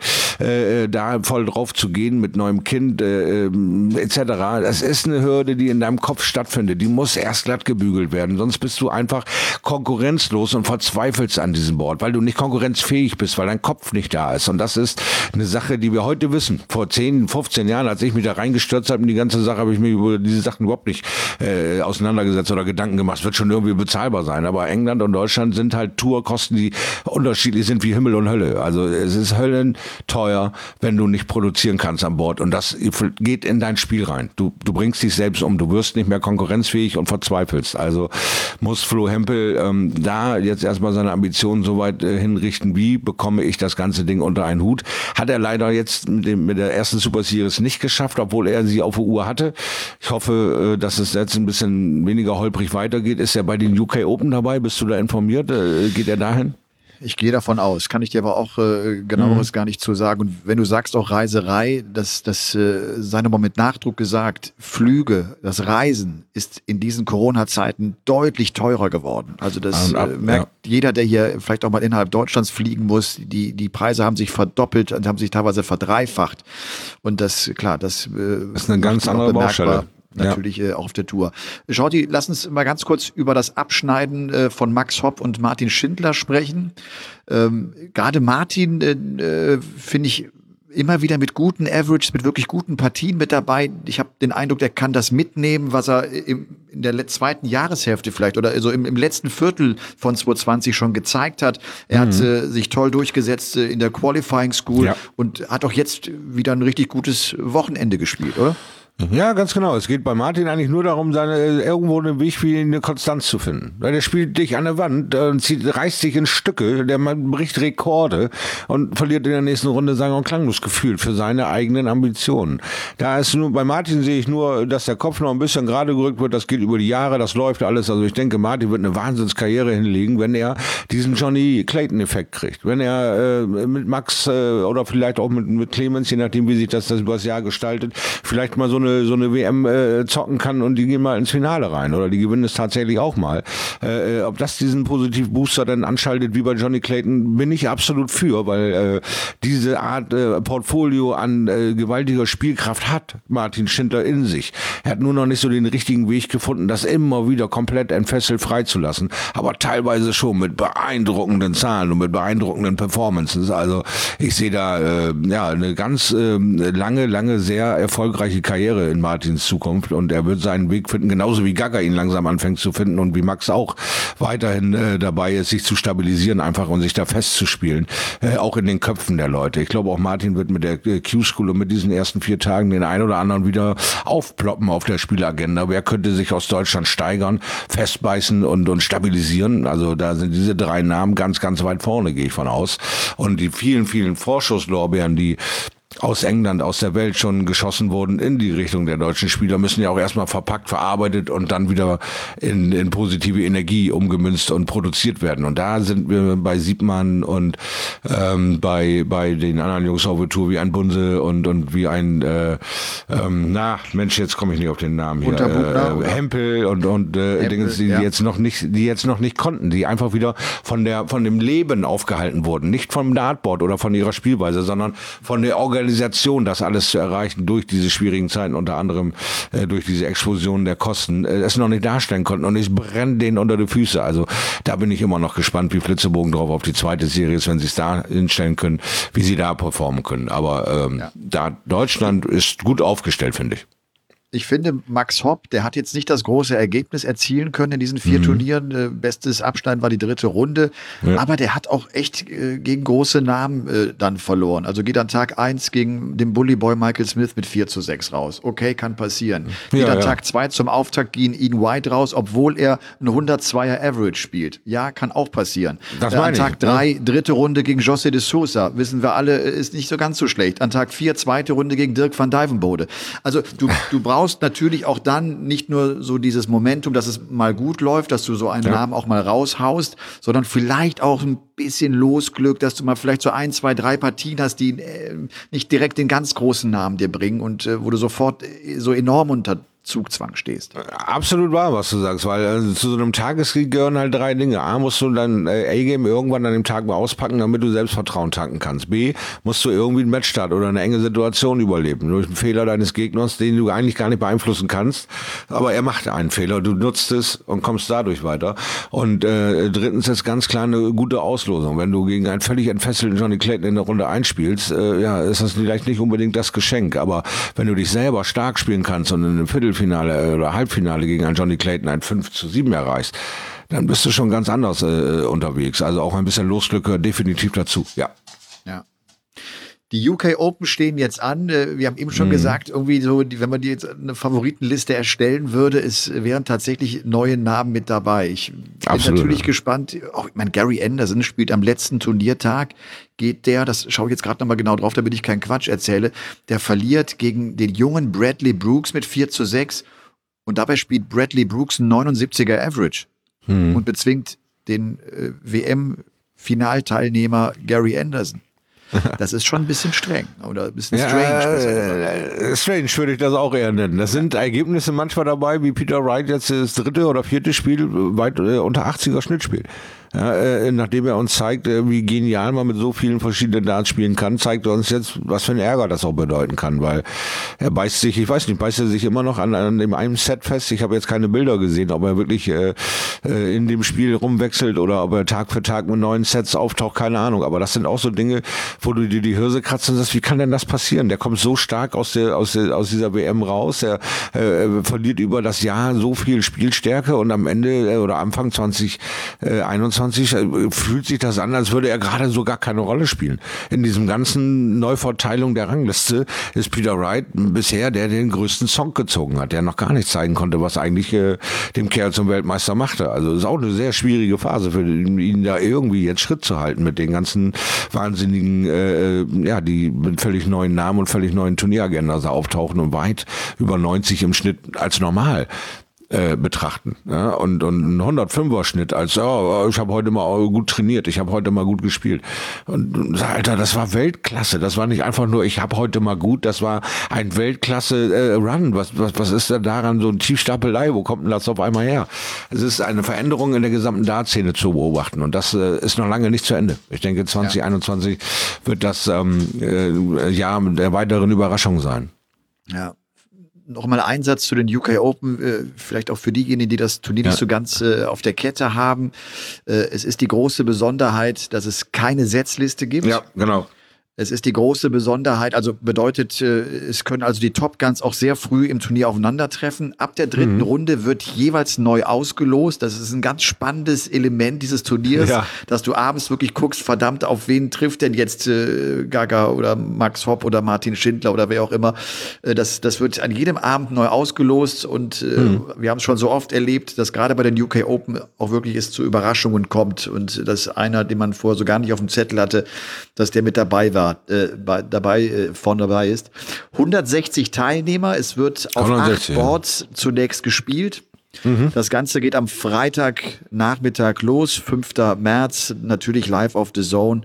da voll drauf zu gehen mit neuem Kind etc. Das ist eine Hürde, die in deinem Kopf stattfindet. Die muss erst glatt gebügelt werden, sonst bist du einfach konkurrenzlos und verzweifelst an diesem Board, weil du nicht konkurrenzfähig bist, weil dein Kopf nicht da ist. Und das ist eine Sache, die wir heute wissen. Vor 10, 15 Jahren, als ich mich da reingestürzt habe in die ganze Sache, habe ich mich über diese Sachen überhaupt nicht auseinandergesetzt oder Gedanken gemacht. Es wird schon irgendwie bezahlbar sein. Aber England und Deutschland sind halt Tourkosten, die unterschiedlich sind wie Himmel und Hölle. Also es ist höllenteuer, wenn du nicht produzieren kannst an Bord. Und das geht in dein Spiel rein. Du bringst dich selbst um. Du wirst nicht mehr konkurrenzfähig und verzweifelst. Also muss Flo Hempel da jetzt erstmal seine Ambitionen so weit hinrichten, wie bekomme ich das ganze Ding unter einen Hut. Hat er leider jetzt mit der ersten Super Series nicht geschafft, obwohl er sie auf der Uhr hatte. Ich hoffe, dass es jetzt ein bisschen weniger holprig weitergeht. Ist er bei den UK Open dabei? Bist du da informiert? Geht er dahin? Ich gehe davon aus, kann ich dir aber auch genaueres gar nicht zu sagen. Und wenn du sagst auch Reiserei, das sei nochmal mit Nachdruck gesagt, Flüge, das Reisen ist in diesen Corona-Zeiten deutlich teurer geworden. Also das merkt jeder, der hier vielleicht auch mal innerhalb Deutschlands fliegen muss. Die Preise haben sich verdoppelt und haben sich teilweise verdreifacht. Und das, klar, das ist eine ganz andere Baustelle. Natürlich auch auf der Tour. Shorty, lass uns mal ganz kurz über das Abschneiden von Max Hopp und Martin Schindler sprechen. Gerade Martin finde ich immer wieder mit guten Averages, mit wirklich guten Partien mit dabei. Ich habe den Eindruck, der kann das mitnehmen, was er in der zweiten Jahreshälfte vielleicht oder so im letzten Viertel von 2020 schon gezeigt hat. Er hat sich toll durchgesetzt in der Qualifying School und hat auch jetzt wieder ein richtig gutes Wochenende gespielt, oder? Ja, ganz genau. Es geht bei Martin eigentlich nur darum, irgendwo einen Weg für eine Konstanz zu finden. Weil der spielt dich an der Wand und reißt dich in Stücke, der bricht Rekorde und verliert in der nächsten Runde sang- und klanglos gefühlt für seine eigenen Ambitionen. Da ist nur, bei Martin sehe ich nur, dass der Kopf noch ein bisschen gerade gerückt wird. Das geht über die Jahre, das läuft alles. Also ich denke, Martin wird eine Wahnsinnskarriere hinlegen, wenn er diesen Johnny Clayton-Effekt kriegt. Wenn er mit Max oder vielleicht auch mit Clemens, je nachdem, wie sich das über das Jahr gestaltet, vielleicht mal so eine WM zocken kann und die gehen mal ins Finale rein oder die gewinnen es tatsächlich auch mal. Ob das diesen positiven Booster dann anschaltet wie bei Johnny Clayton, bin ich absolut für, weil diese Art Portfolio an gewaltiger Spielkraft hat Martin Schindler in sich. Er hat nur noch nicht so den richtigen Weg gefunden, das immer wieder komplett entfesselt freizulassen, aber teilweise schon mit beeindruckenden Zahlen und mit beeindruckenden Performances. Also ich sehe da eine ganz lange, sehr erfolgreiche Karriere in Martins Zukunft und er wird seinen Weg finden, genauso wie Gaga ihn langsam anfängt zu finden und wie Max auch weiterhin dabei ist, sich zu stabilisieren einfach und sich da festzuspielen, auch in den Köpfen der Leute. Ich glaube auch Martin wird mit der Q-School und mit diesen ersten 4 Tagen den einen oder anderen wieder aufploppen auf der Spielagenda. Wer könnte sich aus Deutschland steigern, festbeißen und stabilisieren? Also da sind diese 3 Namen ganz, ganz weit vorne, gehe ich von aus. Und die vielen, vielen Vorschusslorbeeren, die aus England, aus der Welt schon geschossen wurden in die Richtung der deutschen Spieler, müssen ja auch erstmal verpackt, verarbeitet und dann wieder in positive Energie umgemünzt und produziert werden. Und da sind wir bei Siebmann und bei den anderen Jungs auf der Tour wie ein Bunse und wie ein jetzt komme ich nicht auf den Namen hier. Hempel und Dinge, die jetzt noch nicht konnten, die einfach wieder von dem Leben aufgehalten wurden, nicht vom Dartboard oder von ihrer Spielweise, sondern von der Organisation, das alles zu erreichen durch diese schwierigen Zeiten, unter anderem durch diese Explosion der Kosten, es noch nicht darstellen konnten und es brennt denen unter die Füße. Also da bin ich immer noch gespannt, wie Flitzebogen drauf auf die zweite Serie ist, wenn sie es da hinstellen können, wie sie da performen können. Aber da Deutschland ist gut aufgestellt, finde ich. Ich finde, Max Hopp, der hat jetzt nicht das große Ergebnis erzielen können in diesen 4 Turnieren. Bestes Abschneiden war die 3. Runde. Ja. Aber der hat auch echt gegen große Namen dann verloren. Also geht an Tag 1 gegen den Bullyboy Michael Smith mit 4:6 raus. Okay, kann passieren. Geht an Tag 2 zum Auftakt gegen Ian White raus, obwohl er ein 102er Average spielt. Ja, kann auch passieren. An Tag 3, 3. Runde gegen José de Sousa. Wissen wir alle, ist nicht so ganz so schlecht. An Tag 4, 2. Runde gegen Dirk van Dijvenbode. Also du brauchst natürlich auch dann nicht nur so dieses Momentum, dass es mal gut läuft, dass du so einen Namen auch mal raushaust, sondern vielleicht auch ein bisschen Losglück, dass du mal vielleicht so 1, 2, 3 Partien hast, die nicht direkt den ganz großen Namen dir bringen und wo du sofort so enorm unter Zugzwang stehst. Absolut wahr, was du sagst, weil zu so einem Tageskrieg gehören halt 3 Dinge. A, musst du dein A-Game irgendwann an dem Tag mal auspacken, damit du Selbstvertrauen tanken kannst. B, musst du irgendwie einen Matchstart oder eine enge Situation überleben. Durch einen Fehler deines Gegners, den du eigentlich gar nicht beeinflussen kannst. Aber er macht einen Fehler, du nutzt es und kommst dadurch weiter. Und drittens ist ganz klar eine gute Auslosung. Wenn du gegen einen völlig entfesselten Johnny Clayton in der Runde einspielst, ist das vielleicht nicht unbedingt das Geschenk. Aber wenn du dich selber stark spielen kannst und in einem Viertelfinale oder Halbfinale gegen einen Johnny Clayton ein 5:7 erreichst, dann bist du schon ganz anders unterwegs. Also auch ein bisschen Losglück gehört definitiv dazu. Ja. Die UK Open stehen jetzt an. Wir haben eben schon gesagt, irgendwie so, wenn man die jetzt eine Favoritenliste erstellen würde, es wären tatsächlich neue Namen mit dabei. Ich bin natürlich gespannt. Auch, ich meine, Gary Anderson spielt am letzten Turniertag. Das schaue ich jetzt gerade nochmal genau drauf, damit ich keinen Quatsch erzähle. Der verliert gegen den jungen Bradley Brooks mit 4:6. Und dabei spielt Bradley Brooks ein 79er Average und bezwingt den WM-Finalteilnehmer Gary Anderson. Das ist schon ein bisschen streng oder ein bisschen strange. Strange würde ich das auch eher nennen. Das sind Ergebnisse manchmal dabei, wie Peter Wright jetzt das 3. oder 4. Spiel weit unter 80er Schnitt spielt. Ja, nachdem er uns zeigt, wie genial man mit so vielen verschiedenen Darts spielen kann, zeigt er uns jetzt, was für ein Ärger das auch bedeuten kann, weil er beißt er sich immer noch an dem einen Set fest. Ich habe jetzt keine Bilder gesehen, ob er wirklich in dem Spiel rumwechselt oder ob er Tag für Tag mit neuen Sets auftaucht, keine Ahnung. Aber das sind auch so Dinge, wo du dir die Hirse kratzt und sagst, wie kann denn das passieren? Der kommt so stark aus dieser WM raus, er verliert über das Jahr so viel Spielstärke und am Ende oder Anfang 2021 fühlt sich das an, als würde er gerade so gar keine Rolle spielen. In diesem ganzen Neuverteilung der Rangliste ist Peter Wright bisher der den größten Song gezogen hat, der noch gar nicht zeigen konnte, was eigentlich dem Kerl zum Weltmeister machte. Also ist auch eine sehr schwierige Phase für ihn, da irgendwie jetzt Schritt zu halten mit den ganzen wahnsinnigen, die mit völlig neuen Namen und völlig neuen Turnieragenda auftauchen und weit über 90 im Schnitt als normal betrachten. Ja? Und ein 105er Schnitt als, ich habe heute mal gut trainiert, ich habe heute mal gut gespielt. Und Alter, das war Weltklasse. Das war nicht einfach nur, ich habe heute mal gut, das war ein Weltklasse-Run. Was ist denn daran so ein Tiefstapelei? Wo kommt denn das auf einmal her? Es ist eine Veränderung in der gesamten Dartszene zu beobachten und das ist noch lange nicht zu Ende. Ich denke, 2021 wird das Jahr der weiteren Überraschung sein. Ja. Nochmal ein Einsatz zu den UK Open, vielleicht auch für diejenigen, die das Turnier nicht so ganz auf der Kette haben. Es ist die große Besonderheit, dass es keine Setzliste gibt. Ja, genau. Es ist die große Besonderheit, also bedeutet, es können also die Top Guns auch sehr früh im Turnier aufeinandertreffen. Ab der 3. Runde wird jeweils neu ausgelost. Das ist ein ganz spannendes Element dieses Turniers, dass du abends wirklich guckst, verdammt, auf wen trifft denn jetzt Gaga oder Max Hopp oder Martin Schindler oder wer auch immer. Das wird an jedem Abend neu ausgelost und wir haben es schon so oft erlebt, dass gerade bei den UK Open auch wirklich es zu Überraschungen kommt und dass einer, den man vorher so gar nicht auf dem Zettel hatte, dass der mit dabei war. vorne dabei ist. 160 Teilnehmer, es wird auf 8 Boards zunächst gespielt. Das Ganze geht am Freitagnachmittag los, 5. März, natürlich live auf The Zone.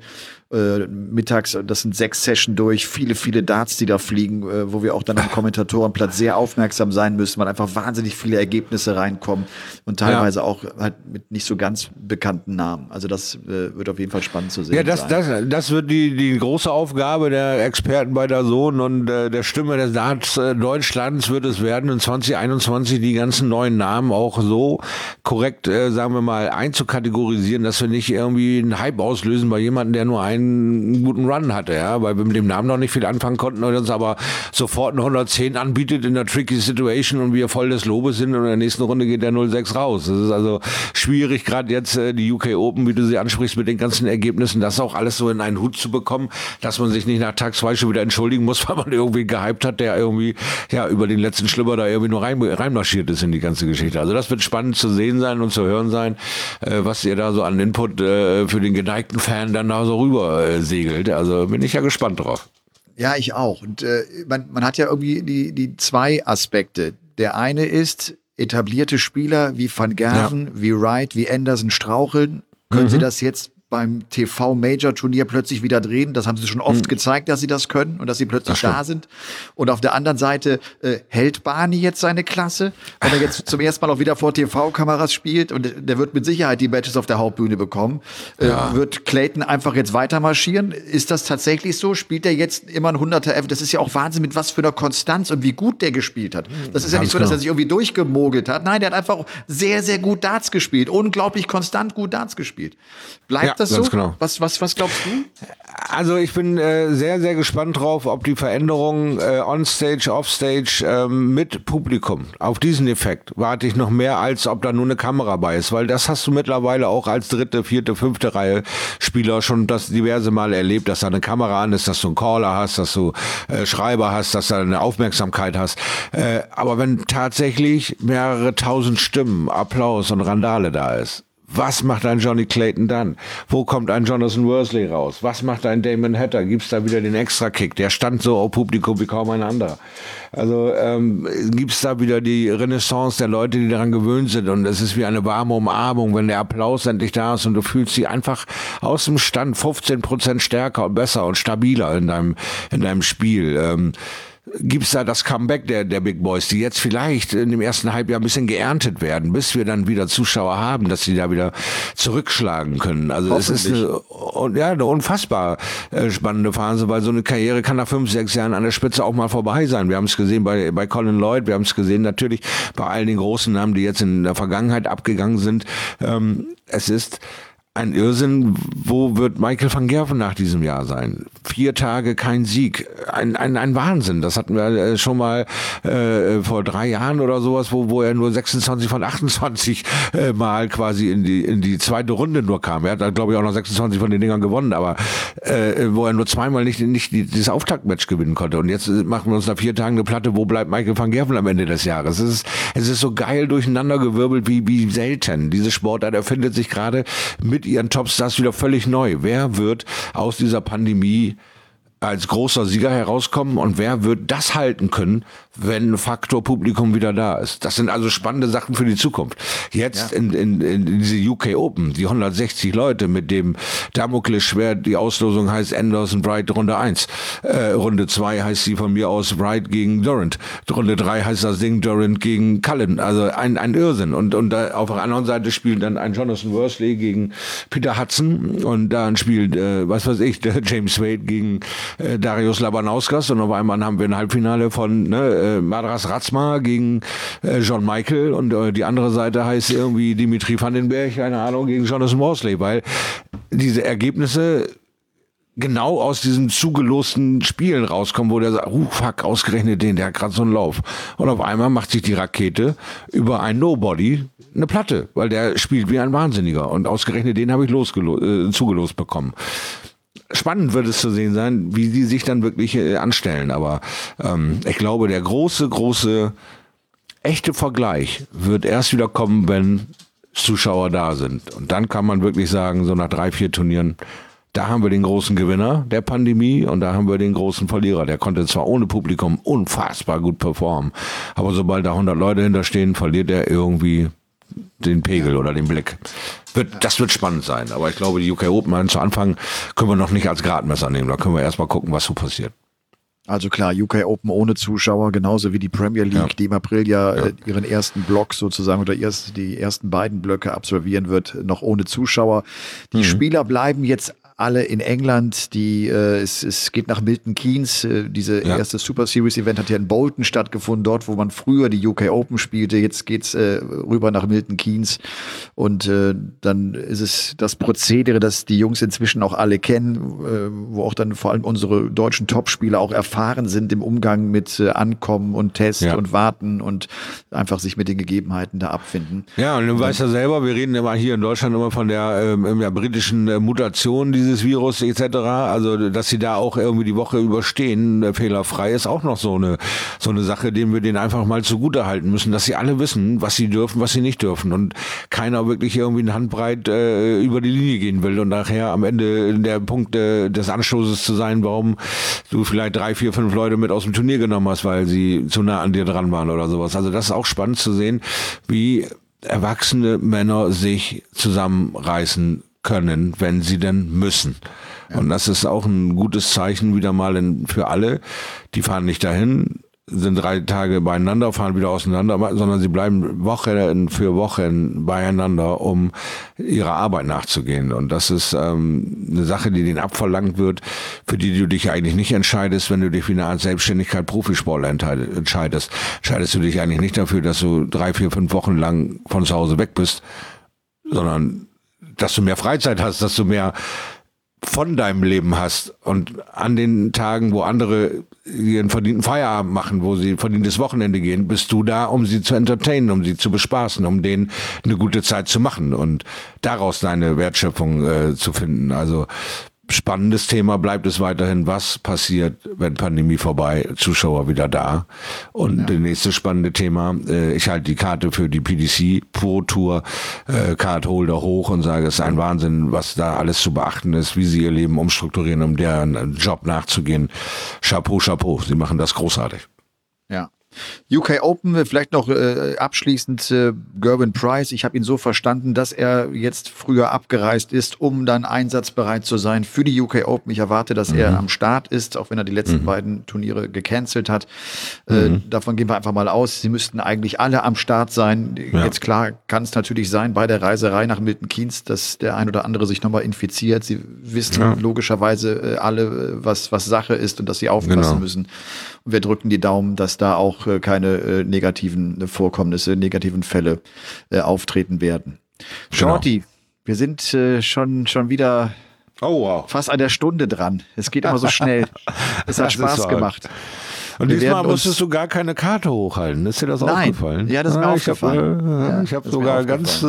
Mittags, das sind 6 Sessions durch, viele Darts, die da fliegen, wo wir auch dann am Kommentatorenplatz sehr aufmerksam sein müssen, weil einfach wahnsinnig viele Ergebnisse reinkommen und teilweise auch halt mit nicht so ganz bekannten Namen. Also das wird auf jeden Fall spannend zu sehen sein. Das wird die große Aufgabe der Experten bei der Zone und der Stimme des Darts Deutschlands wird es werden, in 2021 die ganzen neuen Namen auch so korrekt, sagen wir mal, einzukategorisieren, dass wir nicht irgendwie einen Hype auslösen bei jemandem, der nur einen guten Run hatte, ja, weil wir mit dem Namen noch nicht viel anfangen konnten und uns aber sofort eine 110 anbietet in der tricky Situation und wir voll des Lobes sind und in der nächsten Runde geht der 0-6 raus. Das ist also schwierig, gerade jetzt die UK Open, wie du sie ansprichst, mit den ganzen Ergebnissen, das auch alles so in einen Hut zu bekommen, dass man sich nicht nach Tag 2 schon wieder entschuldigen muss, weil man irgendwie gehypt hat, der irgendwie über den letzten Schlüpper da irgendwie nur reinmarschiert ist in die ganze Geschichte. Also das wird spannend zu sehen sein und zu hören sein, was ihr da so an Input für den geneigten Fan dann da so rüber segelt. Also bin ich ja gespannt drauf. Ja, ich auch. Und man hat ja irgendwie die 2 Aspekte. Der eine ist, etablierte Spieler wie Van Gerven, wie Wright, wie Anderson straucheln. Können sie das jetzt beim TV-Major-Turnier plötzlich wieder drehen? Das haben sie schon oft gezeigt, dass sie das können und dass sie plötzlich da sind. Und auf der anderen Seite hält Barney jetzt seine Klasse, wenn er jetzt zum ersten Mal auch wieder vor TV-Kameras spielt und der wird mit Sicherheit die Matches auf der Hauptbühne bekommen. Wird Clayton einfach jetzt weiter marschieren? Ist das tatsächlich so? Spielt er jetzt immer ein 100er F? Das ist ja auch Wahnsinn, mit was für einer Konstanz und wie gut der gespielt hat. Das ist ja nicht so, dass er sich irgendwie durchgemogelt hat. Nein, der hat einfach sehr, sehr gut Darts gespielt. Unglaublich konstant gut Darts gespielt. Bleibt das so? Genau. Was glaubst du? Also ich bin sehr, sehr gespannt drauf, ob die Veränderungen on-stage, off-stage mit Publikum, auf diesen Effekt warte ich noch mehr, als ob da nur eine Kamera bei ist, weil das hast du mittlerweile auch als 3., 4., 5. Reihe Spieler schon das diverse Mal erlebt, dass da eine Kamera an ist, dass du einen Caller hast, dass du Schreiber hast, dass da eine Aufmerksamkeit hast. Aber wenn tatsächlich mehrere tausend Stimmen, Applaus und Randale da ist, was macht ein Johnny Clayton dann? Wo kommt ein Jonathan Worsley raus? Was macht ein Damon Hatter? Gibt's da wieder den Extra-Kick? Der stand so auf Publikum wie kaum ein anderer. Also gibt's da wieder die Renaissance der Leute, die daran gewöhnt sind und es ist wie eine warme Umarmung, wenn der Applaus endlich da ist und du fühlst sie einfach aus dem Stand 15% stärker und besser und stabiler in deinem Spiel. Gibt's da das Comeback der Big Boys, die jetzt vielleicht in dem ersten Halbjahr ein bisschen geerntet werden, bis wir dann wieder Zuschauer haben, dass sie da wieder zurückschlagen können. Also es ist eine unfassbar spannende Phase, weil so eine Karriere kann nach 5, 6 Jahren an der Spitze auch mal vorbei sein. Wir haben es gesehen bei Colin Lloyd, wir haben es gesehen natürlich bei all den großen Namen, die jetzt in der Vergangenheit abgegangen sind. Es ist ein Irrsinn, wo wird Michael van Gerven nach diesem Jahr sein? 4 Tage kein Sieg. Ein Wahnsinn. Das hatten wir schon mal vor 3 Jahren oder sowas, wo er nur 26 von 28 Mal quasi in die zweite Runde nur kam. Er hat da, glaube ich, auch noch 26 von den Dingern gewonnen, aber wo er nur zweimal nicht dieses Auftaktmatch gewinnen konnte. Und jetzt machen wir uns nach 4 Tagen eine Platte, wo bleibt Michael van Gerven am Ende des Jahres? Es ist so geil durcheinandergewirbelt wie selten. Diese Sportart erfindet sich gerade mit ihren Topstars wieder völlig neu. Wer wird aus dieser Pandemie als großer Sieger herauskommen und wer wird das halten können, wenn Faktor Publikum wieder da ist? Das sind also spannende Sachen für die Zukunft. Jetzt in diese UK Open, die 160 Leute mit dem Damoklesschwert, die Auslosung heißt Anderson Wright Runde 1. Runde 2 heißt sie von mir aus Wright gegen Durant. Runde 3 heißt das Ding Durant gegen Cullen. Also ein Irrsinn. Und da auf der anderen Seite spielt dann ein Jonathan Worsley gegen Peter Hudson und dann spielt, was weiß ich, der James Wade gegen Darius Labanauskas und auf einmal haben wir ein Halbfinale von Madras Razma gegen John Michael und die andere Seite heißt irgendwie Dimitri Vandenberg, keine Ahnung, gegen Jonathan Worsley, weil diese Ergebnisse genau aus diesen zugelosten Spielen rauskommen, wo der sagt, fuck, ausgerechnet der hat gerade so einen Lauf. Und auf einmal macht sich die Rakete über ein Nobody eine Platte, weil der spielt wie ein Wahnsinniger und ausgerechnet den habe ich zugelost bekommen. Spannend wird es zu sehen sein, wie die sich dann wirklich anstellen. Aber ich glaube, der große, echte Vergleich wird erst wieder kommen, wenn Zuschauer da sind. Und dann kann man wirklich sagen, so nach 3, 4 Turnieren, Da haben wir den großen Gewinner der Pandemie und da haben wir den großen Verlierer. Der konnte zwar ohne Publikum unfassbar gut performen, aber sobald da 100 Leute hinterstehen, verliert er irgendwie den Pegel oder den Blick. Das wird spannend sein, aber ich glaube, die UK Open zu Anfang können wir noch nicht als Gradmesser nehmen. Da können wir erstmal gucken, was so passiert. Also klar, UK Open ohne Zuschauer, genauso wie die Premier League, die im April ihren ersten Block sozusagen oder die ersten beiden Blöcke absolvieren wird, noch ohne Zuschauer. Die Spieler bleiben jetzt alle in England, es geht nach Milton Keynes, diese erste Super Series Event hat ja in Bolton stattgefunden, dort wo man früher die UK Open spielte, jetzt geht's rüber nach Milton Keynes und dann ist es das Prozedere, das die Jungs inzwischen auch alle kennen, wo auch dann vor allem unsere deutschen Topspieler auch erfahren sind im Umgang mit Ankommen und Test und Warten und einfach sich mit den Gegebenheiten da abfinden. Ja, und du weißt ja selber, wir reden immer hier in Deutschland immer von der britischen Mutation dieses Virus etc., also dass sie da auch irgendwie die Woche überstehen, fehlerfrei, ist auch noch so eine Sache, denen wir denen einfach mal zugute halten müssen, dass sie alle wissen, was sie dürfen, was sie nicht dürfen und keiner wirklich irgendwie eine Handbreit über die Linie gehen will und nachher am Ende der Punkt des Anstoßes zu sein, warum du vielleicht 3, 4, 5 Leute mit aus dem Turnier genommen hast, weil sie zu nah an dir dran waren oder sowas. Also das ist auch spannend zu sehen, wie erwachsene Männer sich zusammenreißen können, wenn sie denn müssen. Und das ist auch ein gutes Zeichen wieder mal für alle. Die fahren nicht dahin, sind 3 Tage beieinander, fahren wieder auseinander, sondern sie bleiben Woche für Wochen beieinander, um ihrer Arbeit nachzugehen. Und das ist eine Sache, die denen abverlangt wird, für die du dich eigentlich nicht entscheidest, wenn du dich für eine Art Selbstständigkeit Profisportler entscheidest. Entscheidest du dich eigentlich nicht dafür, dass du 3, 4, 5 Wochen lang von zu Hause weg bist, sondern dass du mehr Freizeit hast, dass du mehr von deinem Leben hast und an den Tagen, wo andere ihren verdienten Feierabend machen, wo sie verdientes Wochenende gehen, bist du da, um sie zu entertainen, um sie zu bespaßen, um denen eine gute Zeit zu machen und daraus deine Wertschöpfung zu finden. Also spannendes Thema bleibt es weiterhin, was passiert, wenn Pandemie vorbei, Zuschauer wieder da. Und das nächste spannende Thema, ich halte die Karte für die PDC Pro Tour Cardholder hoch und sage, es ist ein Wahnsinn, was da alles zu beachten ist, wie sie ihr Leben umstrukturieren, um deren Job nachzugehen. Chapeau, Chapeau, sie machen das großartig. Ja. UK Open, vielleicht noch abschließend Gerwyn Price. Ich habe ihn so verstanden, dass er jetzt früher abgereist ist, um dann einsatzbereit zu sein für die UK Open. Ich erwarte, dass er am Start ist, auch wenn er die letzten beiden Turniere gecancelt hat. Davon gehen wir einfach mal aus. Sie müssten eigentlich alle am Start sein. Ja. Jetzt klar kann es natürlich sein, bei der Reiserei nach Milton Keynes, dass der ein oder andere sich nochmal infiziert. Sie wissen logischerweise alle, was Sache ist und dass sie aufpassen müssen. Und wir drücken die Daumen, dass da auch keine negativen Vorkommnisse, negativen Fälle auftreten werden. Shorty, wir sind schon wieder fast an der Stunde dran. Es geht immer so schnell. Es hat Spaß gemacht. Und diesmal musstest du gar keine Karte hochhalten. Ist dir das aufgefallen? Ja, das ist mir aufgefallen. Ich habe sogar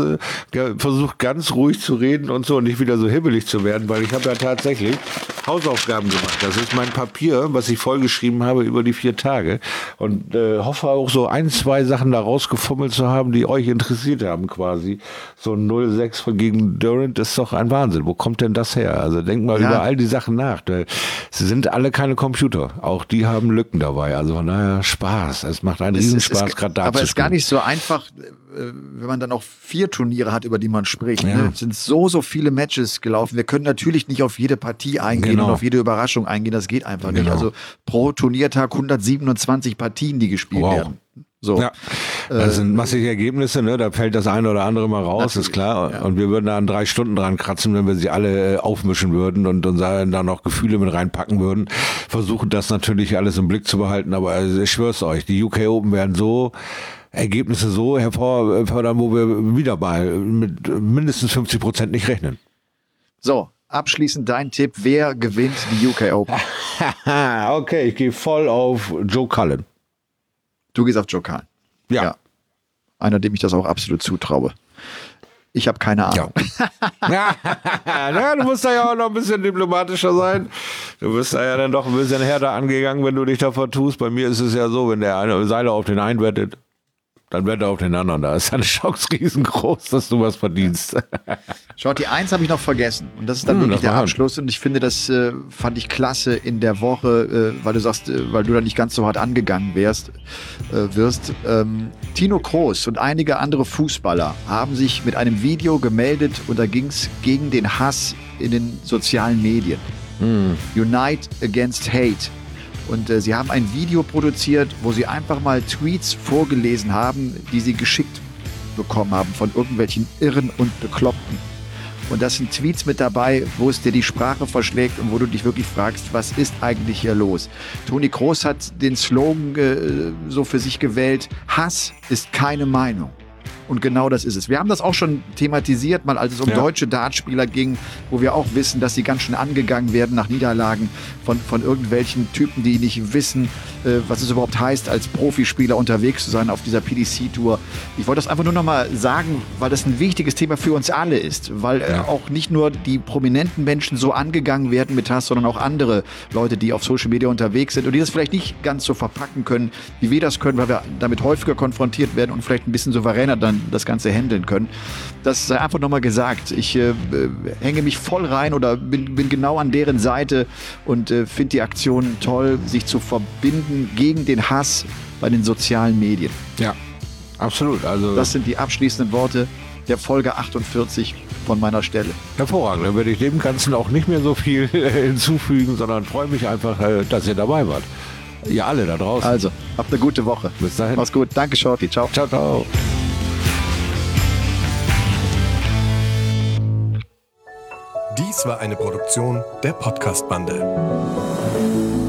versucht, ganz ruhig zu reden und so und nicht wieder so hibbelig zu werden, weil ich habe ja tatsächlich Hausaufgaben gemacht. Das ist mein Papier, was ich vollgeschrieben habe über die 4 Tage und hoffe auch so 1, 2 Sachen da rausgefummelt zu haben, die euch interessiert haben quasi. So ein 0-6 gegen Durant ist doch ein Wahnsinn. Wo kommt denn das her? Also denk mal über all die Sachen nach. Sie sind alle keine Computer. Auch die haben Lücken dabei. Also von daher Spaß. Es macht einen Riesenspaß, gerade da zu Aber es ist gar nicht so einfach, wenn man dann auch 4 Turniere hat, über die man spricht. Ja. Ne? Es sind so viele Matches gelaufen. Wir können natürlich nicht auf jede Partie eingehen und auf jede Überraschung eingehen. Das geht einfach nicht. Also pro Turniertag 127 Partien, die gespielt werden. So. Ja. Das sind massige Ergebnisse, ne? Da fällt das eine oder andere mal raus, ist klar. Ja. Und wir würden da an 3 Stunden dran kratzen, wenn wir sie alle aufmischen würden und da noch Gefühle mit reinpacken würden. Versuchen das natürlich alles im Blick zu behalten, aber ich schwör's euch, die UK Open werden so Ergebnisse so hervorfördern, wo wir wieder mal mit mindestens 50% nicht rechnen. So, abschließend dein Tipp, wer gewinnt die UK Open? Okay, ich gehe voll auf Joe Cullen. Du gehst auf Joe Cullen. Ja. Einer, dem ich das auch absolut zutraue. Ich habe keine Ahnung. Ja, du musst da ja auch noch ein bisschen diplomatischer sein. Du bist da ja dann doch ein bisschen härter angegangen, wenn du dich da vertust. Bei mir ist es ja so, wenn der eine Seiler auf den einen wettet, dann wette auf den anderen. Da ist deine Chance riesengroß, dass du was verdienst. Shorty, eins habe ich noch vergessen. Und das ist dann wirklich der Abschluss. Und ich finde, das fand ich klasse in der Woche, weil du sagst, weil du da nicht ganz so hart angegangen wirst. Tino Kroos und einige andere Fußballer haben sich mit einem Video gemeldet und da ging es gegen den Hass in den sozialen Medien. Unite Against Hate. Und sie haben ein Video produziert, wo sie einfach mal Tweets vorgelesen haben, die sie geschickt bekommen haben von irgendwelchen Irren und Bekloppten. Und das sind Tweets mit dabei, wo es dir die Sprache verschlägt und wo du dich wirklich fragst, was ist eigentlich hier los? Toni Kroos hat den Slogan so für sich gewählt: Hass ist keine Meinung. Und genau das ist es. Wir haben das auch schon thematisiert, mal als es um deutsche Dartspieler ging, wo wir auch wissen, dass sie ganz schön angegangen werden nach Niederlagen von irgendwelchen Typen, die nicht wissen, was es überhaupt heißt, als Profispieler unterwegs zu sein auf dieser PDC-Tour. Ich wollte das einfach nur noch mal sagen, weil das ein wichtiges Thema für uns alle ist, weil auch nicht nur die prominenten Menschen so angegangen werden mit Hass, sondern auch andere Leute, die auf Social Media unterwegs sind und die das vielleicht nicht ganz so verpacken können, wie wir das können, weil wir damit häufiger konfrontiert werden und vielleicht ein bisschen souveräner dann das Ganze handeln können. Das sei einfach nochmal gesagt. Ich hänge mich voll rein oder bin genau an deren Seite und finde die Aktion toll, sich zu verbinden gegen den Hass bei den sozialen Medien. Ja, absolut. Also das sind die abschließenden Worte der Folge 48 von meiner Stelle. Hervorragend. Dann werde ich dem Ganzen auch nicht mehr so viel hinzufügen, sondern freue mich einfach, dass ihr dabei wart. Ihr alle da draußen. Also, habt eine gute Woche. Bis dahin. Mach's gut. Danke, Shorty. Ciao. Ciao, ciao. Dies war eine Produktion der Podcast-Bande.